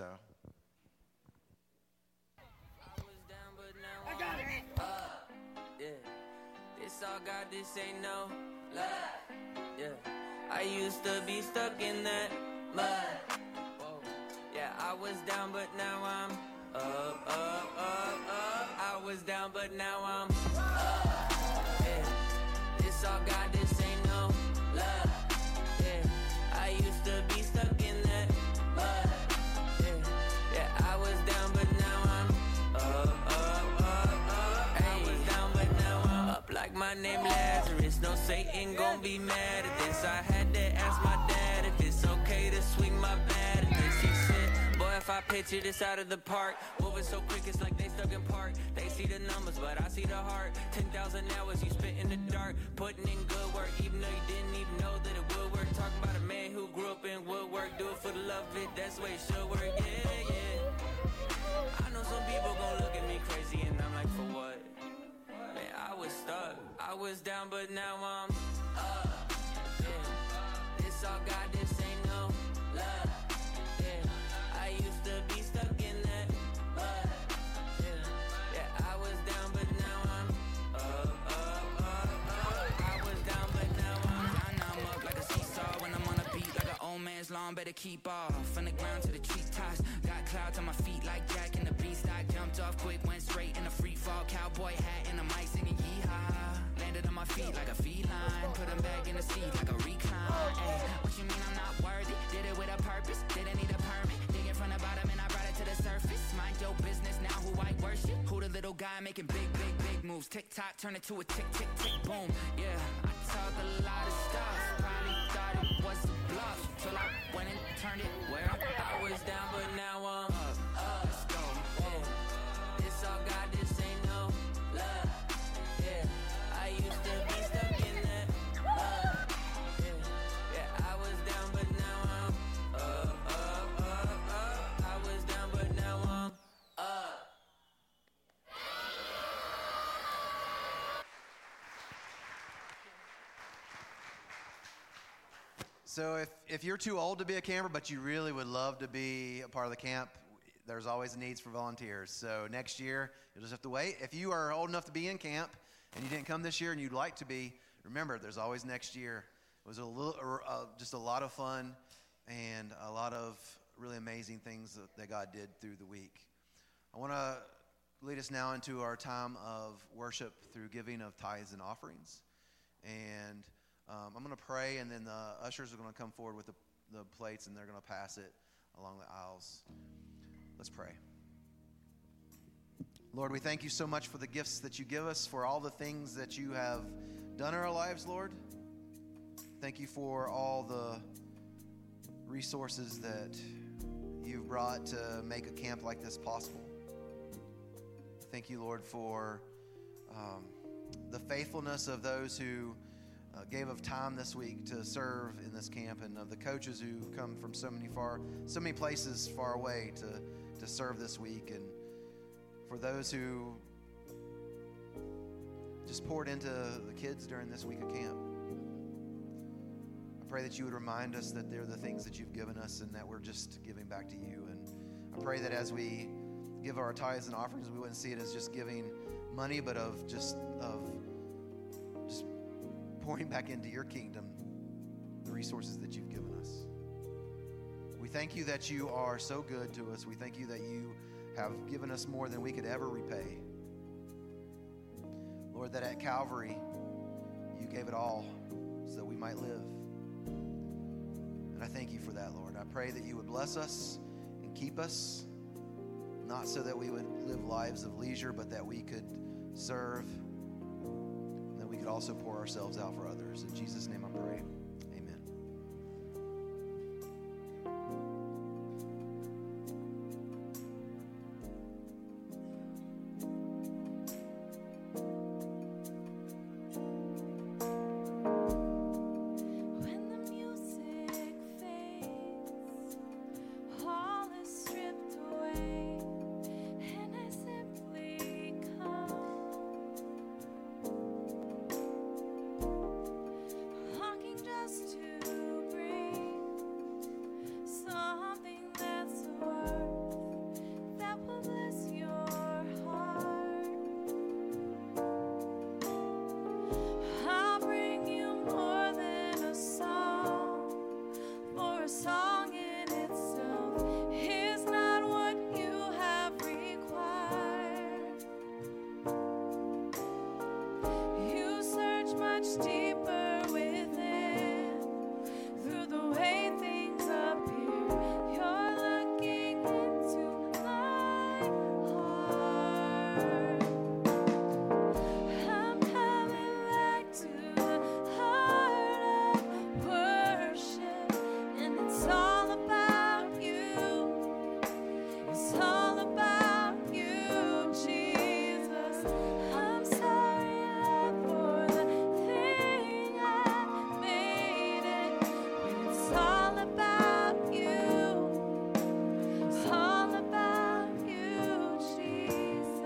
I got it. Uh, yeah. This all God, this ain't no love. Yeah. I used to be stuck in that mud. Whoa. Yeah, I was down, but now I'm up, up, up, up. I was down, but now I'm up. Yeah. This all God, this ain't no love. Yeah. I used to be stuck in that mud. Yeah. Yeah, I was down, but now I'm up, up, up, up. I was down, but now I'm up like my name Lazarus. No Satan gon' be mad at this. I had to ask my dad if it's okay to swing my bat at this. He said, boy, if I picture this out of the park, moving so quick it's like they stuck in park. They see the numbers, but I see the heart. ten thousand hours you spent in the dark, putting in good work, even though you didn't even know that it would work. Talking about a man who grew up in woodwork, do it for the love of it, that's the way it should work, yeah, yeah. I know some people gon' look at me crazy and I'm like, for what? Man, I was stuck, I was down, but now I'm up, yeah. This all God, this ain't no love, yeah. I used to be stuck in that mud, yeah. Yeah, I was down, but now I'm up, up, up, up. I was down, but now I'm down, now I'm up like a seesaw. When I'm on a beat like an old man's lawn, better keep off. From the ground to the treetops, got clouds on my feet like Jack in the Beanstalk. Jumped off quick, went straight in a free fall. Cowboy hat and a mic singing yeehaw. Landed on my feet like a feline, put them back in the seat like a recline. Ay, what you mean I'm not worthy? Did it with a purpose, didn't need a permit. Digging from the bottom and I brought it to the surface. Mind your business now, who I worship. Who the little guy making big, big, big moves. Tick tock, turn it to a tick, tick, tick, boom. Yeah, I talk a lot of stuff. Probably thought it was a bluff till I went and turned it where I was down, but now I'm up, up. Let's go. Yeah. This all God, this ain't no love. Yeah, I used to be stuck in that mud. Yeah, yeah, I was down, but now I'm up, up, up, up. I was down, but now I'm up. So if, if you're too old to be a camper, but you really would love to be a part of the camp, there's always needs for volunteers. So next year, you'll just have to wait. If you are old enough to be in camp and you didn't come this year and you'd like to be, remember, there's always next year. It was a little, uh, just a lot of fun and a lot of really amazing things that, that God did through the week. I want to lead us now into our time of worship through giving of tithes and offerings. And um, I'm going to pray, and then the ushers are going to come forward with the, the plates, and they're going to pass it along the aisles. Let's pray. Lord, we thank you so much for the gifts that you give us, for all the things that you have done in our lives, Lord. Thank you for all the resources that you've brought to make a camp like this possible. Thank you, Lord, for um, the faithfulness of those who uh, gave of time this week to serve in this camp, and of the coaches who come from so many far, so many places far away to, to serve this week, and for those who just poured into the kids during this week of camp. I pray that you would remind us that they're the things that you've given us and that we're just giving back to you. And I pray that as we give our tithes and offerings, we wouldn't see it as just giving money, but of just of just pouring back into your kingdom the resources that you've given us. We thank you that you are so good to us. We thank you that you have given us more than we could ever repay. Lord, that at Calvary, you gave it all so that we might live. And I thank you for that, Lord. I pray that you would bless us and keep us, not so that we would live lives of leisure, but that we could serve could also pour ourselves out for others. In Jesus' name I pray. Amen. When the music fades, all is stripped away, and I simply come, longing just to bring something that's a worth that will bless your heart. I'll bring you more than a song, for a song in itself is not what you have required. You search much deeper within, through the way things appear. You're looking into my heart. I'm coming back to the heart of worship, and it's all about you. It's all about you, Jesus. I'm sorry, Lord, for the thing I made it. When it's all about you, it's all about you, Jesus.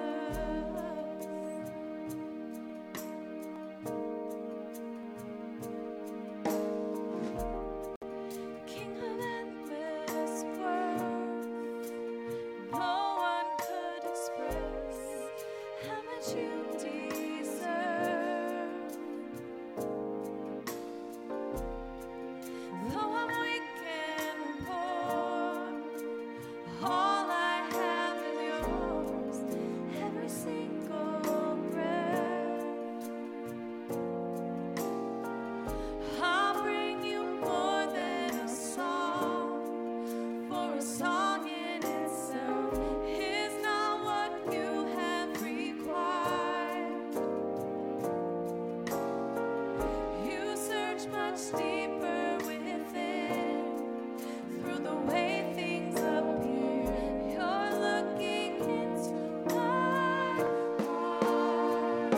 King of endless worth, no one could express how much you deserve. Though I'm weak and poor, all I have is yours, every single breath. I'll bring you more than a song, for a song in itself is not what you have required. You search much deeper within, through the way things appear. You're looking into my heart.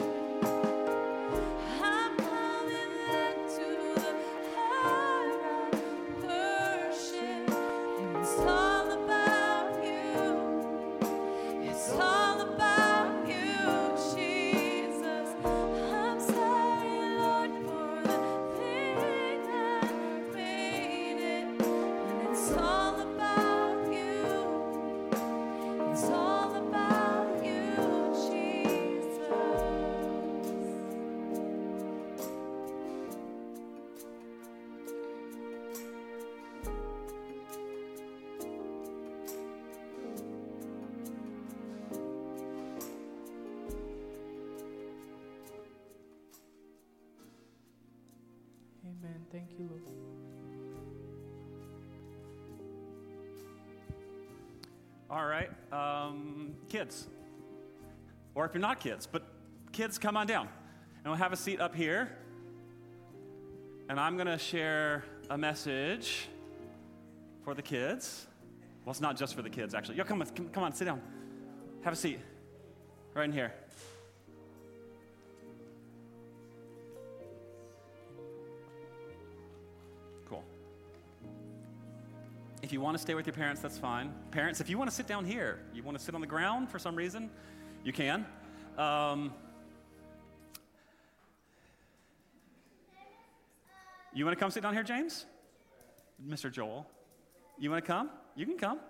I'm coming back to the heart of worship, and it's all about you. It's all about you, Jesus. I'm sorry, Lord, for the thing I made it. And it's all about you. It's all about you, Jesus. Amen. Thank you, Lord. All right, um, kids, or if you're not kids, but kids, come on down, and we'll have a seat up here, and I'm going to share a message for the kids. Well, it's not just for the kids, actually. Yo, come on, come, come on, sit down. Have a seat, right in here. Cool. If you want to stay with your parents, that's fine. Parents, if you want to sit down here, you want to sit on the ground for some reason, you can. Um, you want to come sit down here, James? Mister Joel, you want to come? You can come.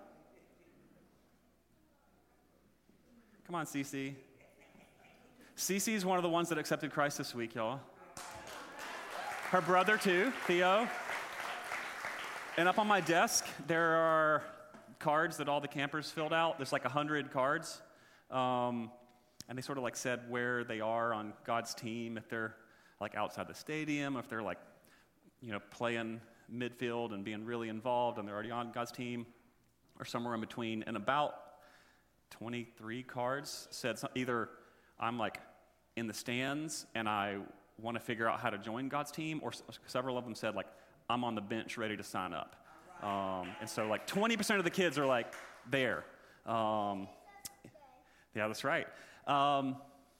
Come on, Cece. Cece is one of the ones that accepted Christ this week, y'all. Her brother, too, Theo. And up on my desk, there are cards that all the campers filled out. There's like a hundred cards. Um, and they sort of like said where they are on God's team, if they're like outside the stadium, if they're like, you know, playing midfield and being really involved and they're already on God's team, or somewhere in between. And about twenty-three cards said some, either I'm like in the stands and I want to figure out how to join God's team, or s- several of them said, like, I'm on the bench ready to sign up. Um, and so, like, twenty percent of the kids are, like, there. Um, yeah, that's right. Um,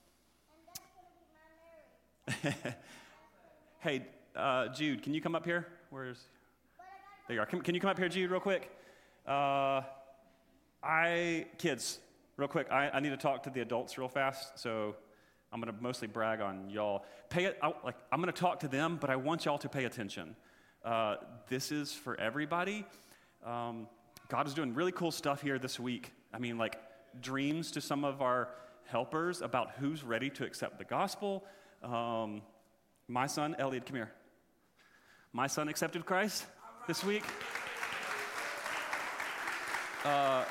hey, uh, Jude, can you come up here? Where's, there you are. Can, can you come up here, Jude, real quick? Uh, I, kids, real quick, I, I need to talk to the adults real fast, so I'm going to mostly brag on y'all. Pay it, I, like, I'm going to talk to them, but I want y'all to pay attention. Uh, this is for everybody. Um, God is doing really cool stuff here this week. I mean, like, dreams to some of our helpers about who's ready to accept the gospel. Um, my son, Elliot, come here. My son accepted Christ this week. Uh,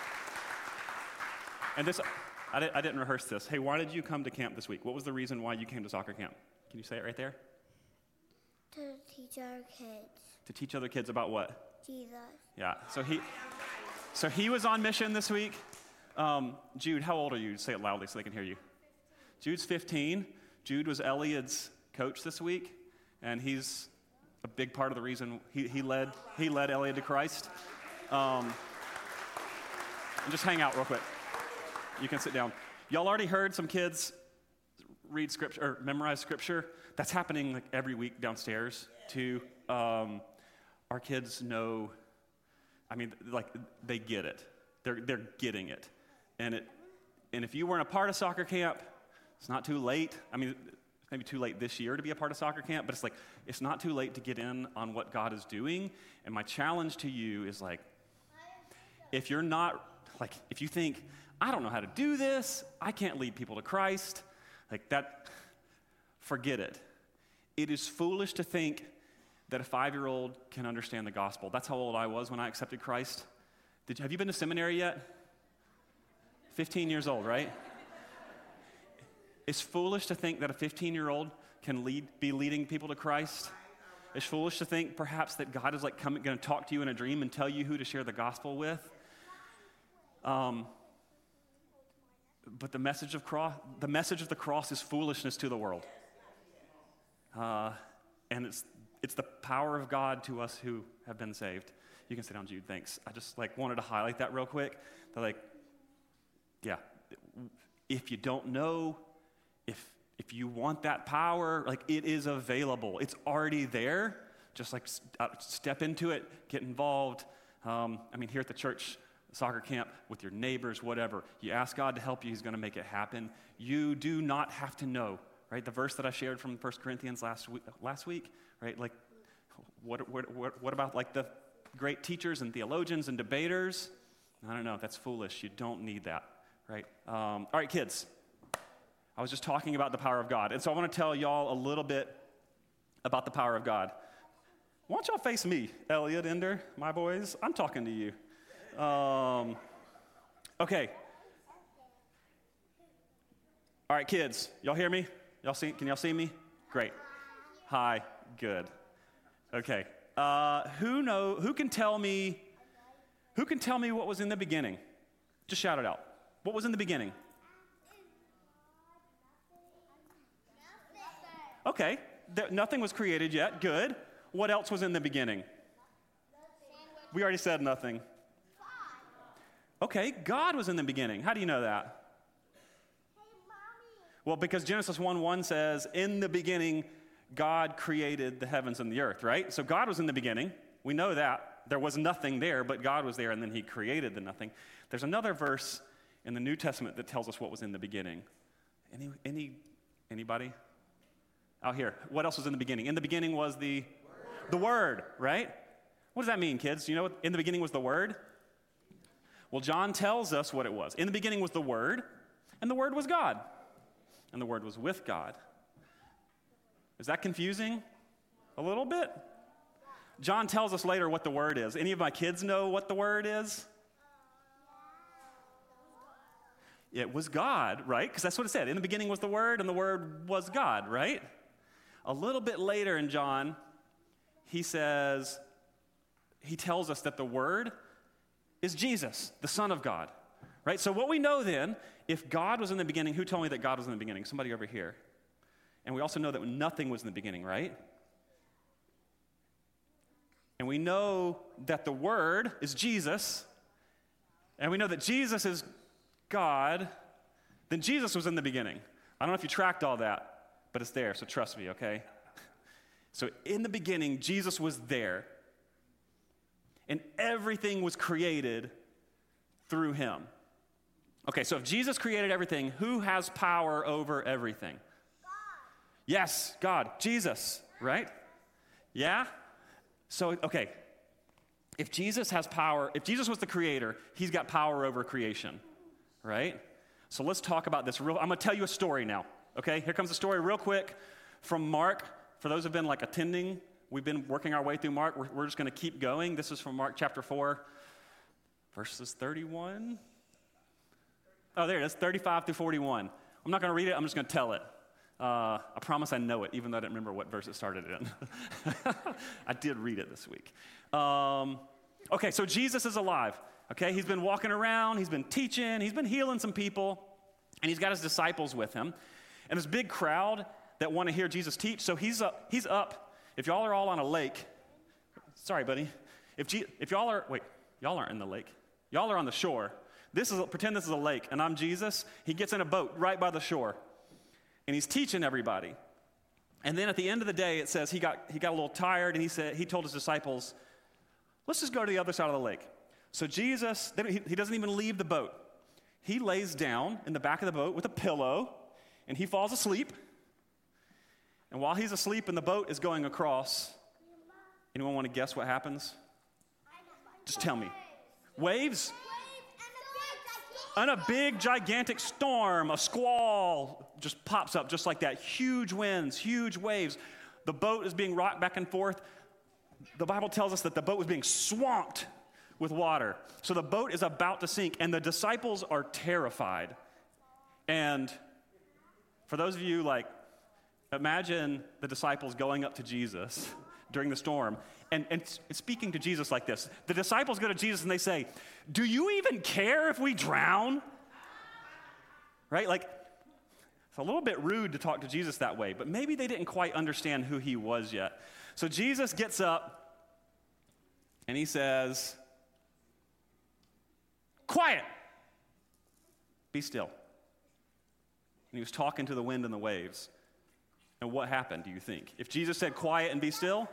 and this, I, di- I didn't rehearse this. Hey, why did you come to camp this week? What was the reason why you came to soccer camp? Can you say it right there? To teach our kids. To teach other kids about what? Jesus. Yeah. So he, so he was on mission this week. Um, Jude, how old are you? Say it loudly so they can hear you. Jude's fifteen. Jude was Elliot's coach this week, and he's a big part of the reason he, he led he led Elliot to Christ. Um, and just hang out real quick. You can sit down. Y'all already heard some kids read scripture or memorize scripture. That's happening like every week downstairs too. Um, our kids know. I mean, like they get it. They're they're getting it, and it. And if you weren't a part of soccer camp, it's not too late. I mean, maybe too late this year to be a part of soccer camp, but it's like it's not too late to get in on what God is doing. And my challenge to you is like, if you're not like, if you think I don't know how to do this, I can't lead people to Christ, like that, forget it. It is foolish to think that a five-year-old can understand the gospel. That's how old I was when I accepted Christ. Did you, have you been to seminary yet? fifteen years old, right? It's foolish to think that a fifteen-year-old can lead, be leading people to Christ. It's foolish to think perhaps that God is like coming, going to talk to you in a dream and tell you who to share the gospel with. Um, but the message of cross, the message of the cross is foolishness to the world, uh, and it's it's the power of God to us who have been saved. You can sit down, Jude. Thanks. I just like wanted to highlight that real quick. That like, yeah, if you don't know, if if you want that power, like it is available. It's already there. Just like step into it, get involved. Um, I mean, here at the church soccer camp with your neighbors, whatever. You ask God to help you, He's going to make it happen. You do not have to know, right? The verse that I shared from First Corinthians last week, last week, right? Like, what, what, what, what about like the great teachers and theologians and debaters? I don't know. That's foolish. You don't need that, right? Um, all right, kids. I was just talking about the power of God, and so I want to tell y'all a little bit about the power of God. Why don't y'all face me, Elliot, Ender, my boys? I'm talking to you. Um, okay. All right, kids, y'all hear me? Y'all see? Can y'all see me? Great. Hi. Good. Okay. Uh, who know? Who can tell me? Who can tell me what was in the beginning? Just shout it out. What was in the beginning? Okay. There, nothing was created yet. Good. What else was in the beginning? We already said nothing. Okay, God was in the beginning. How do you know that? Well, because Genesis one one says, in the beginning, God created the heavens and the earth, right? So God was in the beginning. We know that. There was nothing there, but God was there, and then He created the nothing. There's another verse in the New Testament that tells us what was in the beginning. Any, any, anybody? Out here. What else was in the beginning? In the beginning was the Word. The Word, right? What does that mean, kids? You know what in the beginning was the Word? Well, John tells us what it was. In the beginning was the Word, and the Word was God, and the Word was with God. Is that confusing? A little bit? John tells us later what the Word is. Any of my kids know what the Word is? It was God, right? Because that's what it said. In the beginning was the Word, and the Word was God, right? A little bit later in John, he says, he tells us that the Word is Jesus, the Son of God, right? So what we know then, if God was in the beginning, who told me that God was in the beginning? Somebody over here. And we also know that nothing was in the beginning, right? And we know that the Word is Jesus, and we know that Jesus is God, then Jesus was in the beginning. I don't know if you tracked all that, but it's there, so trust me, okay? So in the beginning, Jesus was there, and everything was created through him. Okay, so if Jesus created everything, who has power over everything? God. Yes, God, Jesus, right? Yeah? So, okay, if Jesus has power, if Jesus was the creator, he's got power over creation, right? So let's talk about this real, I'm going to tell you a story now, okay? Here comes the story real quick from Mark. For those who have been like attending, we've been working our way through Mark. We're, we're just going to keep going. This is from Mark chapter four, verses thirty-one. Oh, there it is, thirty-five through forty-one. I'm not going to read it. I'm just going to tell it. Uh, I promise I know it, even though I didn't remember what verse it started in. I did read it this week. Um, okay, so Jesus is alive. Okay, he's been walking around. He's been teaching. He's been healing some people. And he's got his disciples with him. And this big crowd that want to hear Jesus teach. So he's up. He's up. If y'all are all on a lake, sorry, buddy. If, G, if y'all are, wait, y'all aren't in the lake. Y'all are on the shore. This is, pretend this is a lake, and I'm Jesus. He gets in a boat right by the shore. And he's teaching everybody. And then at the end of the day, it says he got he got a little tired, and he said he told his disciples, let's just go to the other side of the lake. So Jesus, he, he doesn't even leave the boat. He lays down in the back of the boat with a pillow, and he falls asleep. And while he's asleep and the boat is going across, anyone want to guess what happens? Just tell me. Waves? And a big, gigantic storm, a squall just pops up just like that. Huge winds, huge waves. The boat is being rocked back and forth. The Bible tells us that the boat was being swamped with water. So the boat is about to sink, and the disciples are terrified. And for those of you, like, imagine the disciples going up to Jesus during the storm and, and speaking to Jesus like this. The disciples go to Jesus and they say, do you even care if we drown? Right? Like, it's a little bit rude to talk to Jesus that way, but maybe they didn't quite understand who he was yet. So Jesus gets up and he says, quiet, be still. And he was talking to the wind and the waves. And what happened, do you think? If Jesus said quiet and be still?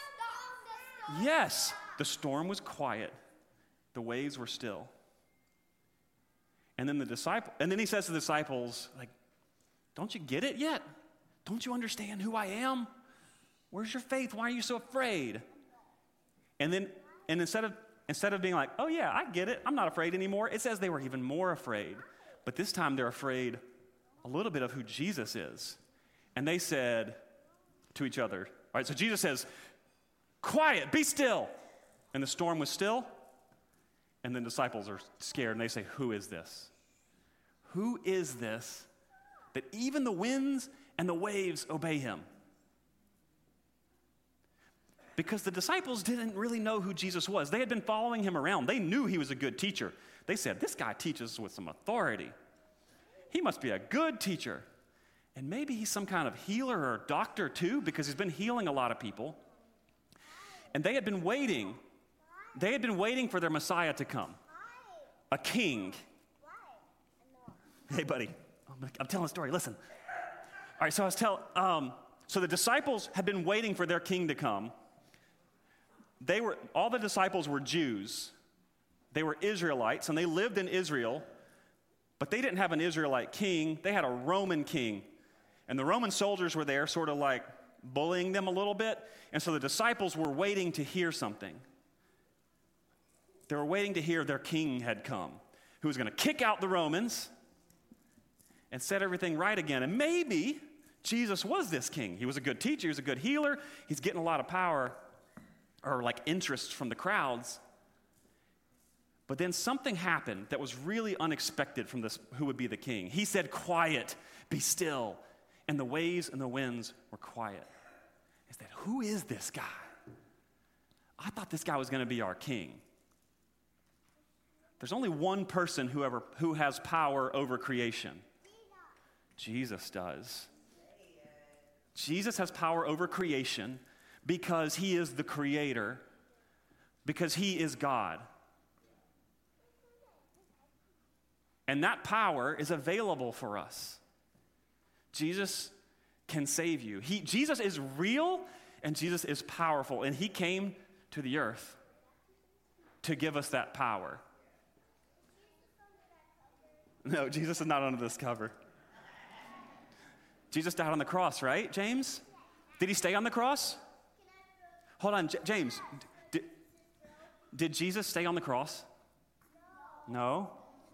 Yes, the storm was quiet. The waves were still. And then the disciple, and then he says to the disciples, like, don't you get it yet? Don't you understand who I am? Where's your faith? Why are you so afraid? And then, and instead of instead of being like, oh yeah, I get it, I'm not afraid anymore, it says they were even more afraid. But this time they're afraid a little bit of who Jesus is. And they said to each other, all right, so Jesus says, quiet, be still. And the storm was still. And the disciples are scared, and they say, who is this? Who is this that even the winds and the waves obey him? Because the disciples didn't really know who Jesus was. They had been following him around. They knew he was a good teacher. They said, this guy teaches with some authority. He must be a good teacher. And maybe he's some kind of healer or doctor too, because he's been healing a lot of people. And they had been waiting. They had been waiting for their Messiah to come. A king. Hey, buddy, I'm telling a story. Listen. All right, so I was telling, um, so the disciples had been waiting for their king to come. They were, all the disciples were Jews. They were Israelites, and they lived in Israel, but they didn't have an Israelite king. They had a Roman king. And the Roman soldiers were there sort of like bullying them a little bit. And so the disciples were waiting to hear something. They were waiting to hear their king had come, who was going to kick out the Romans and set everything right again. And maybe Jesus was this king. He was a good teacher. He was a good healer. He's getting a lot of power or like interest from the crowds. But then something happened that was really unexpected from this, who would be the king. He said, quiet, be still. And the waves and the winds were quiet. Is that, who is this guy? I thought this guy was going to be our king. There's only one person who, ever, who has power over creation. Jesus does. Jesus has power over creation because he is the creator, because he is God. And that power is available for us. Jesus can save you. He, Jesus is real and Jesus is powerful, and he came to the earth to give us that power. No, Jesus is not under this cover. Jesus died on the cross, right, James? Did he stay on the cross? Hold on, J- James. Did, did Jesus stay on the cross? No.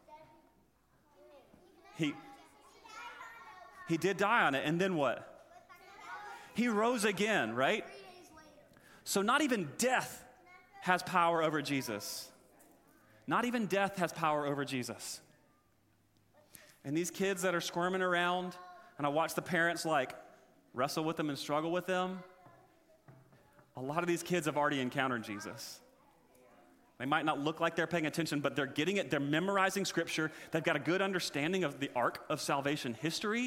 He, he did die on it, and then what? He rose again, right? So not even death has power over Jesus. Not even death has power over Jesus. And these kids that are squirming around, and I watch the parents like wrestle with them and struggle with them, a lot of these kids have already encountered Jesus. They might not look like they're paying attention, but they're getting it. They're memorizing scripture. They've got a good understanding of the arc of salvation history.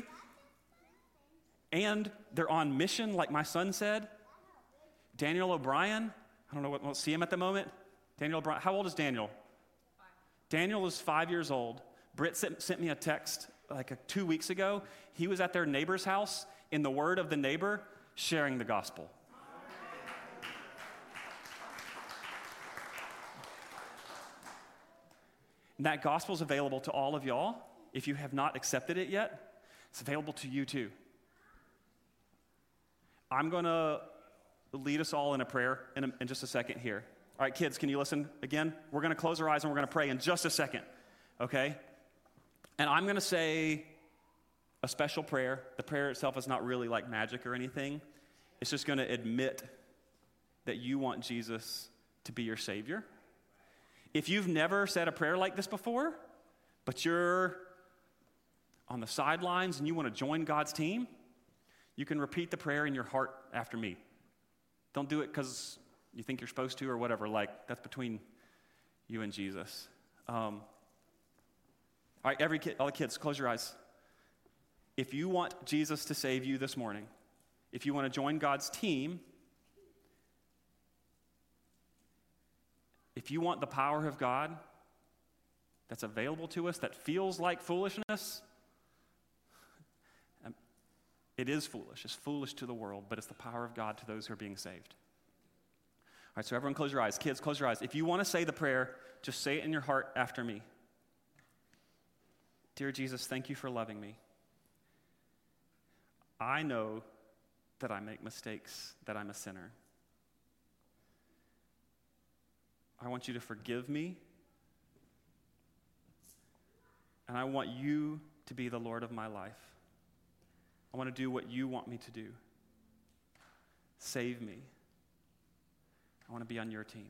And they're on mission, like my son said. Daniel O'Brien, I don't know what, we'll see him at the moment. Daniel O'Brien, how old is Daniel? Five. Daniel is five years old. Britt sent, sent me a text like a, two weeks ago. He was at their neighbor's house in the word of the neighbor, sharing the gospel. And that gospel is available to all of y'all. If you have not accepted it yet, it's available to you too. I'm going to lead us all in a prayer in, a, in just a second here. All right, kids, can you listen again? We're going to close our eyes and we're going to pray in just a second, okay? And I'm going to say a special prayer. The prayer itself is not really like magic or anything. It's just going to admit that you want Jesus to be your Savior. If you've never said a prayer like this before, but you're on the sidelines and you want to join God's team, you can repeat the prayer in your heart after me. Don't do it because you think you're supposed to or whatever. Like, that's between you and Jesus. Um, all right, every kid, all the kids, close your eyes. If you want Jesus to save you this morning, if you want to join God's team, if you want the power of God that's available to us, that feels like foolishness, it is foolish. It's foolish to the world, but it's the power of God to those who are being saved. All right, so everyone close your eyes. Kids, close your eyes. If you want to say the prayer, just say it in your heart after me. Dear Jesus, thank you for loving me. I know that I make mistakes, that I'm a sinner. I want you to forgive me, and I want you to be the Lord of my life. I want to do what you want me to do. Save me. I want to be on your team.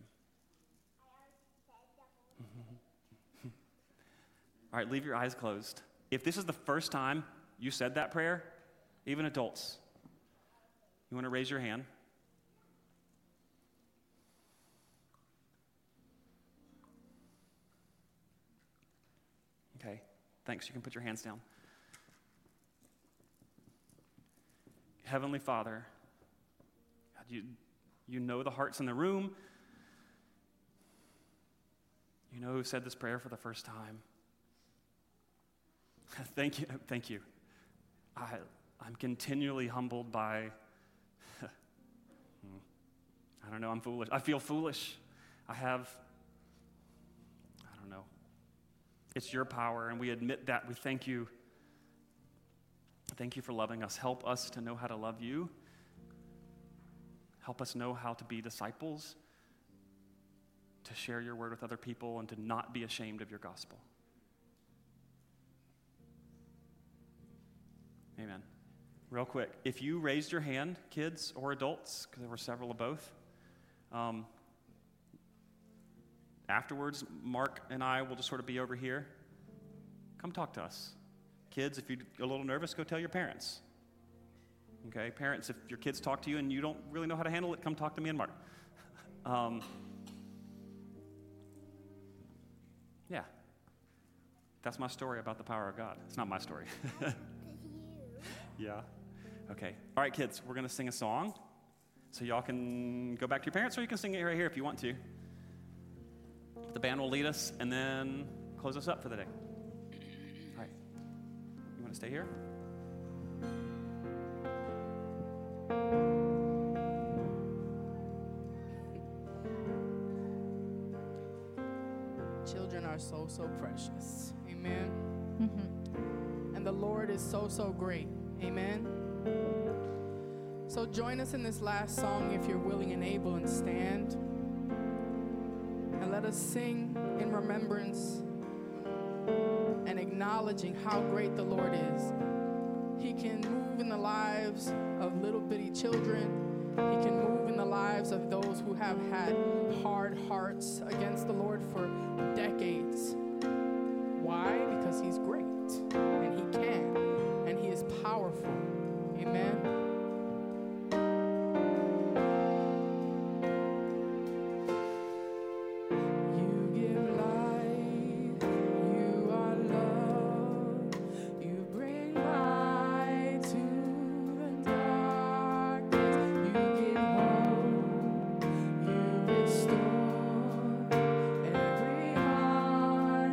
All right, leave your eyes closed. If this is the first time you said that prayer, even adults, you want to raise your hand? Okay, thanks. You can put your hands down. Heavenly Father, God, you, you know the hearts in the room. You know who said this prayer for the first time. Thank you. Thank you. I, I'm continually humbled by, I don't know, I'm foolish. I feel foolish. I have, I don't know. It's your power, and we admit that. We thank you. Thank you for loving us. Help us to know how to love you. Help us know how to be disciples, to share your word with other people, and to not be ashamed of your gospel. Amen. Real quick, if you raised your hand, kids or adults, because there were several of both, um, afterwards, Mark and I will just sort of be over here. Come talk to us. Kids, if you're a little nervous, go tell your parents. Okay, parents, if your kids talk to you and you don't really know how to handle it, come talk to me and Mark. Um, Yeah. That's my story about the power of God. It's not my story. Yeah. Okay. All right, kids, we're going to sing a song. So y'all can go back to your parents, or you can sing it right here if you want to. The band will lead us and then close us up for the day. All right. You want to stay here? Children are so, so precious. Amen. Mm-hmm. And the Lord is so, so great. Amen. So join us in this last song if you're willing and able, and stand. And let us sing in remembrance and acknowledging how great the Lord is. He can move in the lives of little bitty children. He can move in the lives of those who have had hard hearts against the Lord for decades. Why? Because he's great, and he can, and he is powerful. Amen. Every heart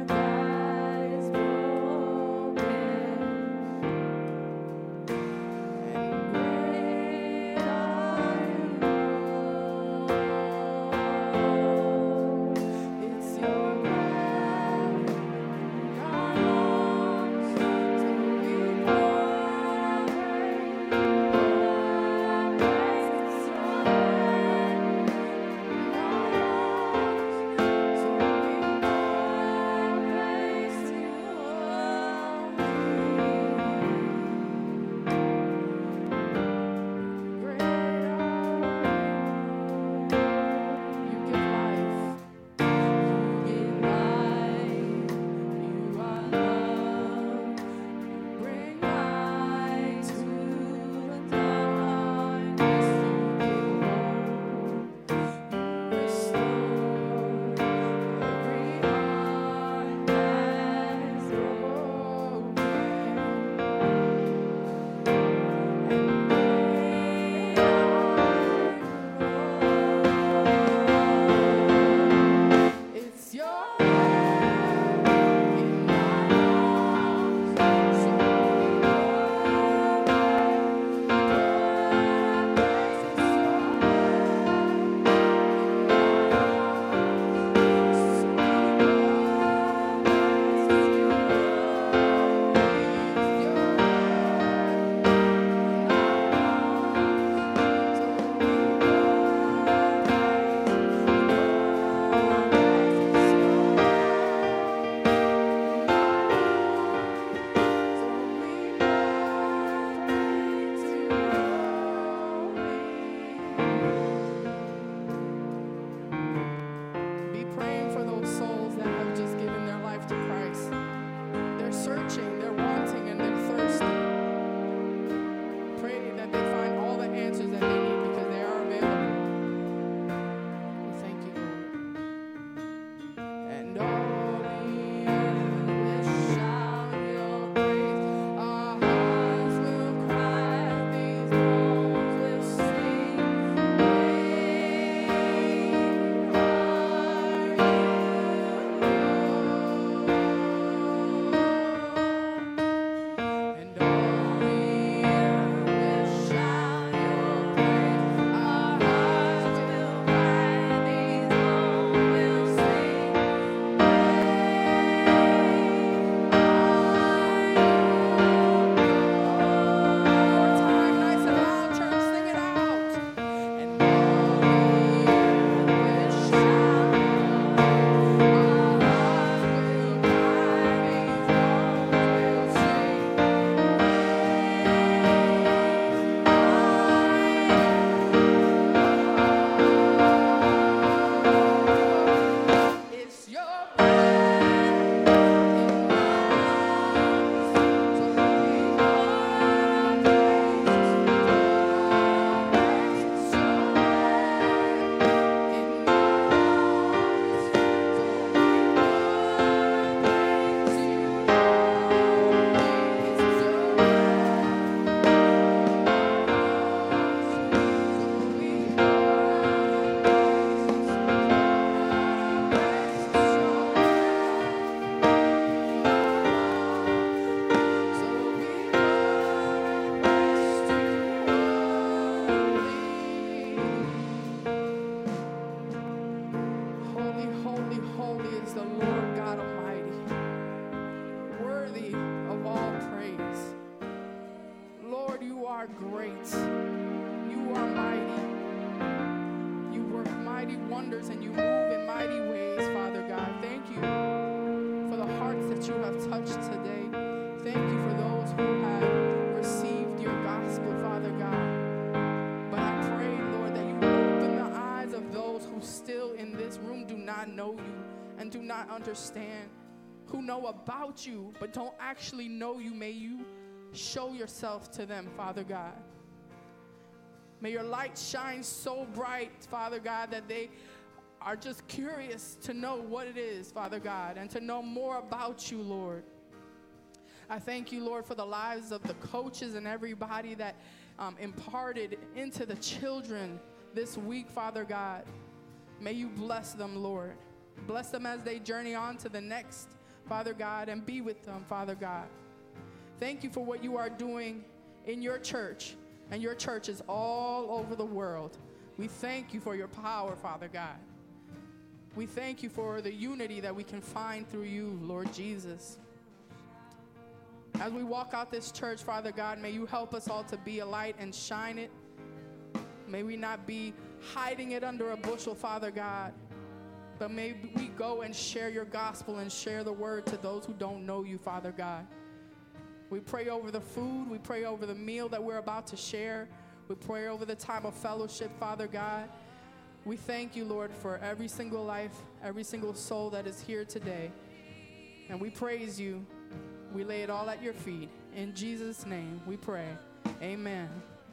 understand, who know about you but don't actually know you, may you show yourself to them, Father God. May your light shine so bright, Father God, that they are just curious to know what it is, Father God, and to know more about you, Lord. I thank you, Lord, for the lives of the coaches and everybody that um, imparted into the children this week, Father God. May you bless them, Lord. Bless them as they journey on to the next, Father God, and be with them, Father God. Thank you for what you are doing in your church, and your church is all over the world. We thank you for your power, Father God. We thank you for the unity that we can find through you, Lord Jesus. As we walk out this church, Father God, may you help us all to be a light and shine it. May we not be hiding it under a bushel, Father God, but may we go and share your gospel and share the word to those who don't know you, Father God. We pray over the food. We pray over the meal that we're about to share. We pray over the time of fellowship, Father God. We thank you, Lord, for every single life, every single soul that is here today. And we praise you. We lay it all at your feet. In Jesus' name we pray. Amen.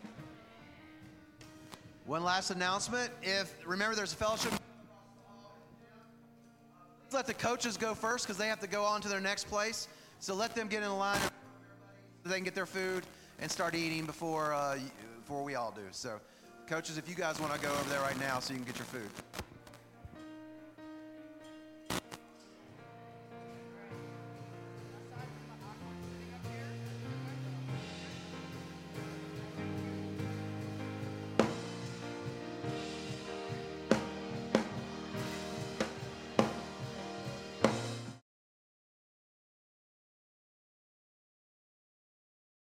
One last announcement. If remember, there's a fellowship. Let the coaches go first because they have to go on to their next place. So let them get in line so they can get their food and start eating before uh, before we all do. So, coaches, if you guys want to go over there right now so you can get your food.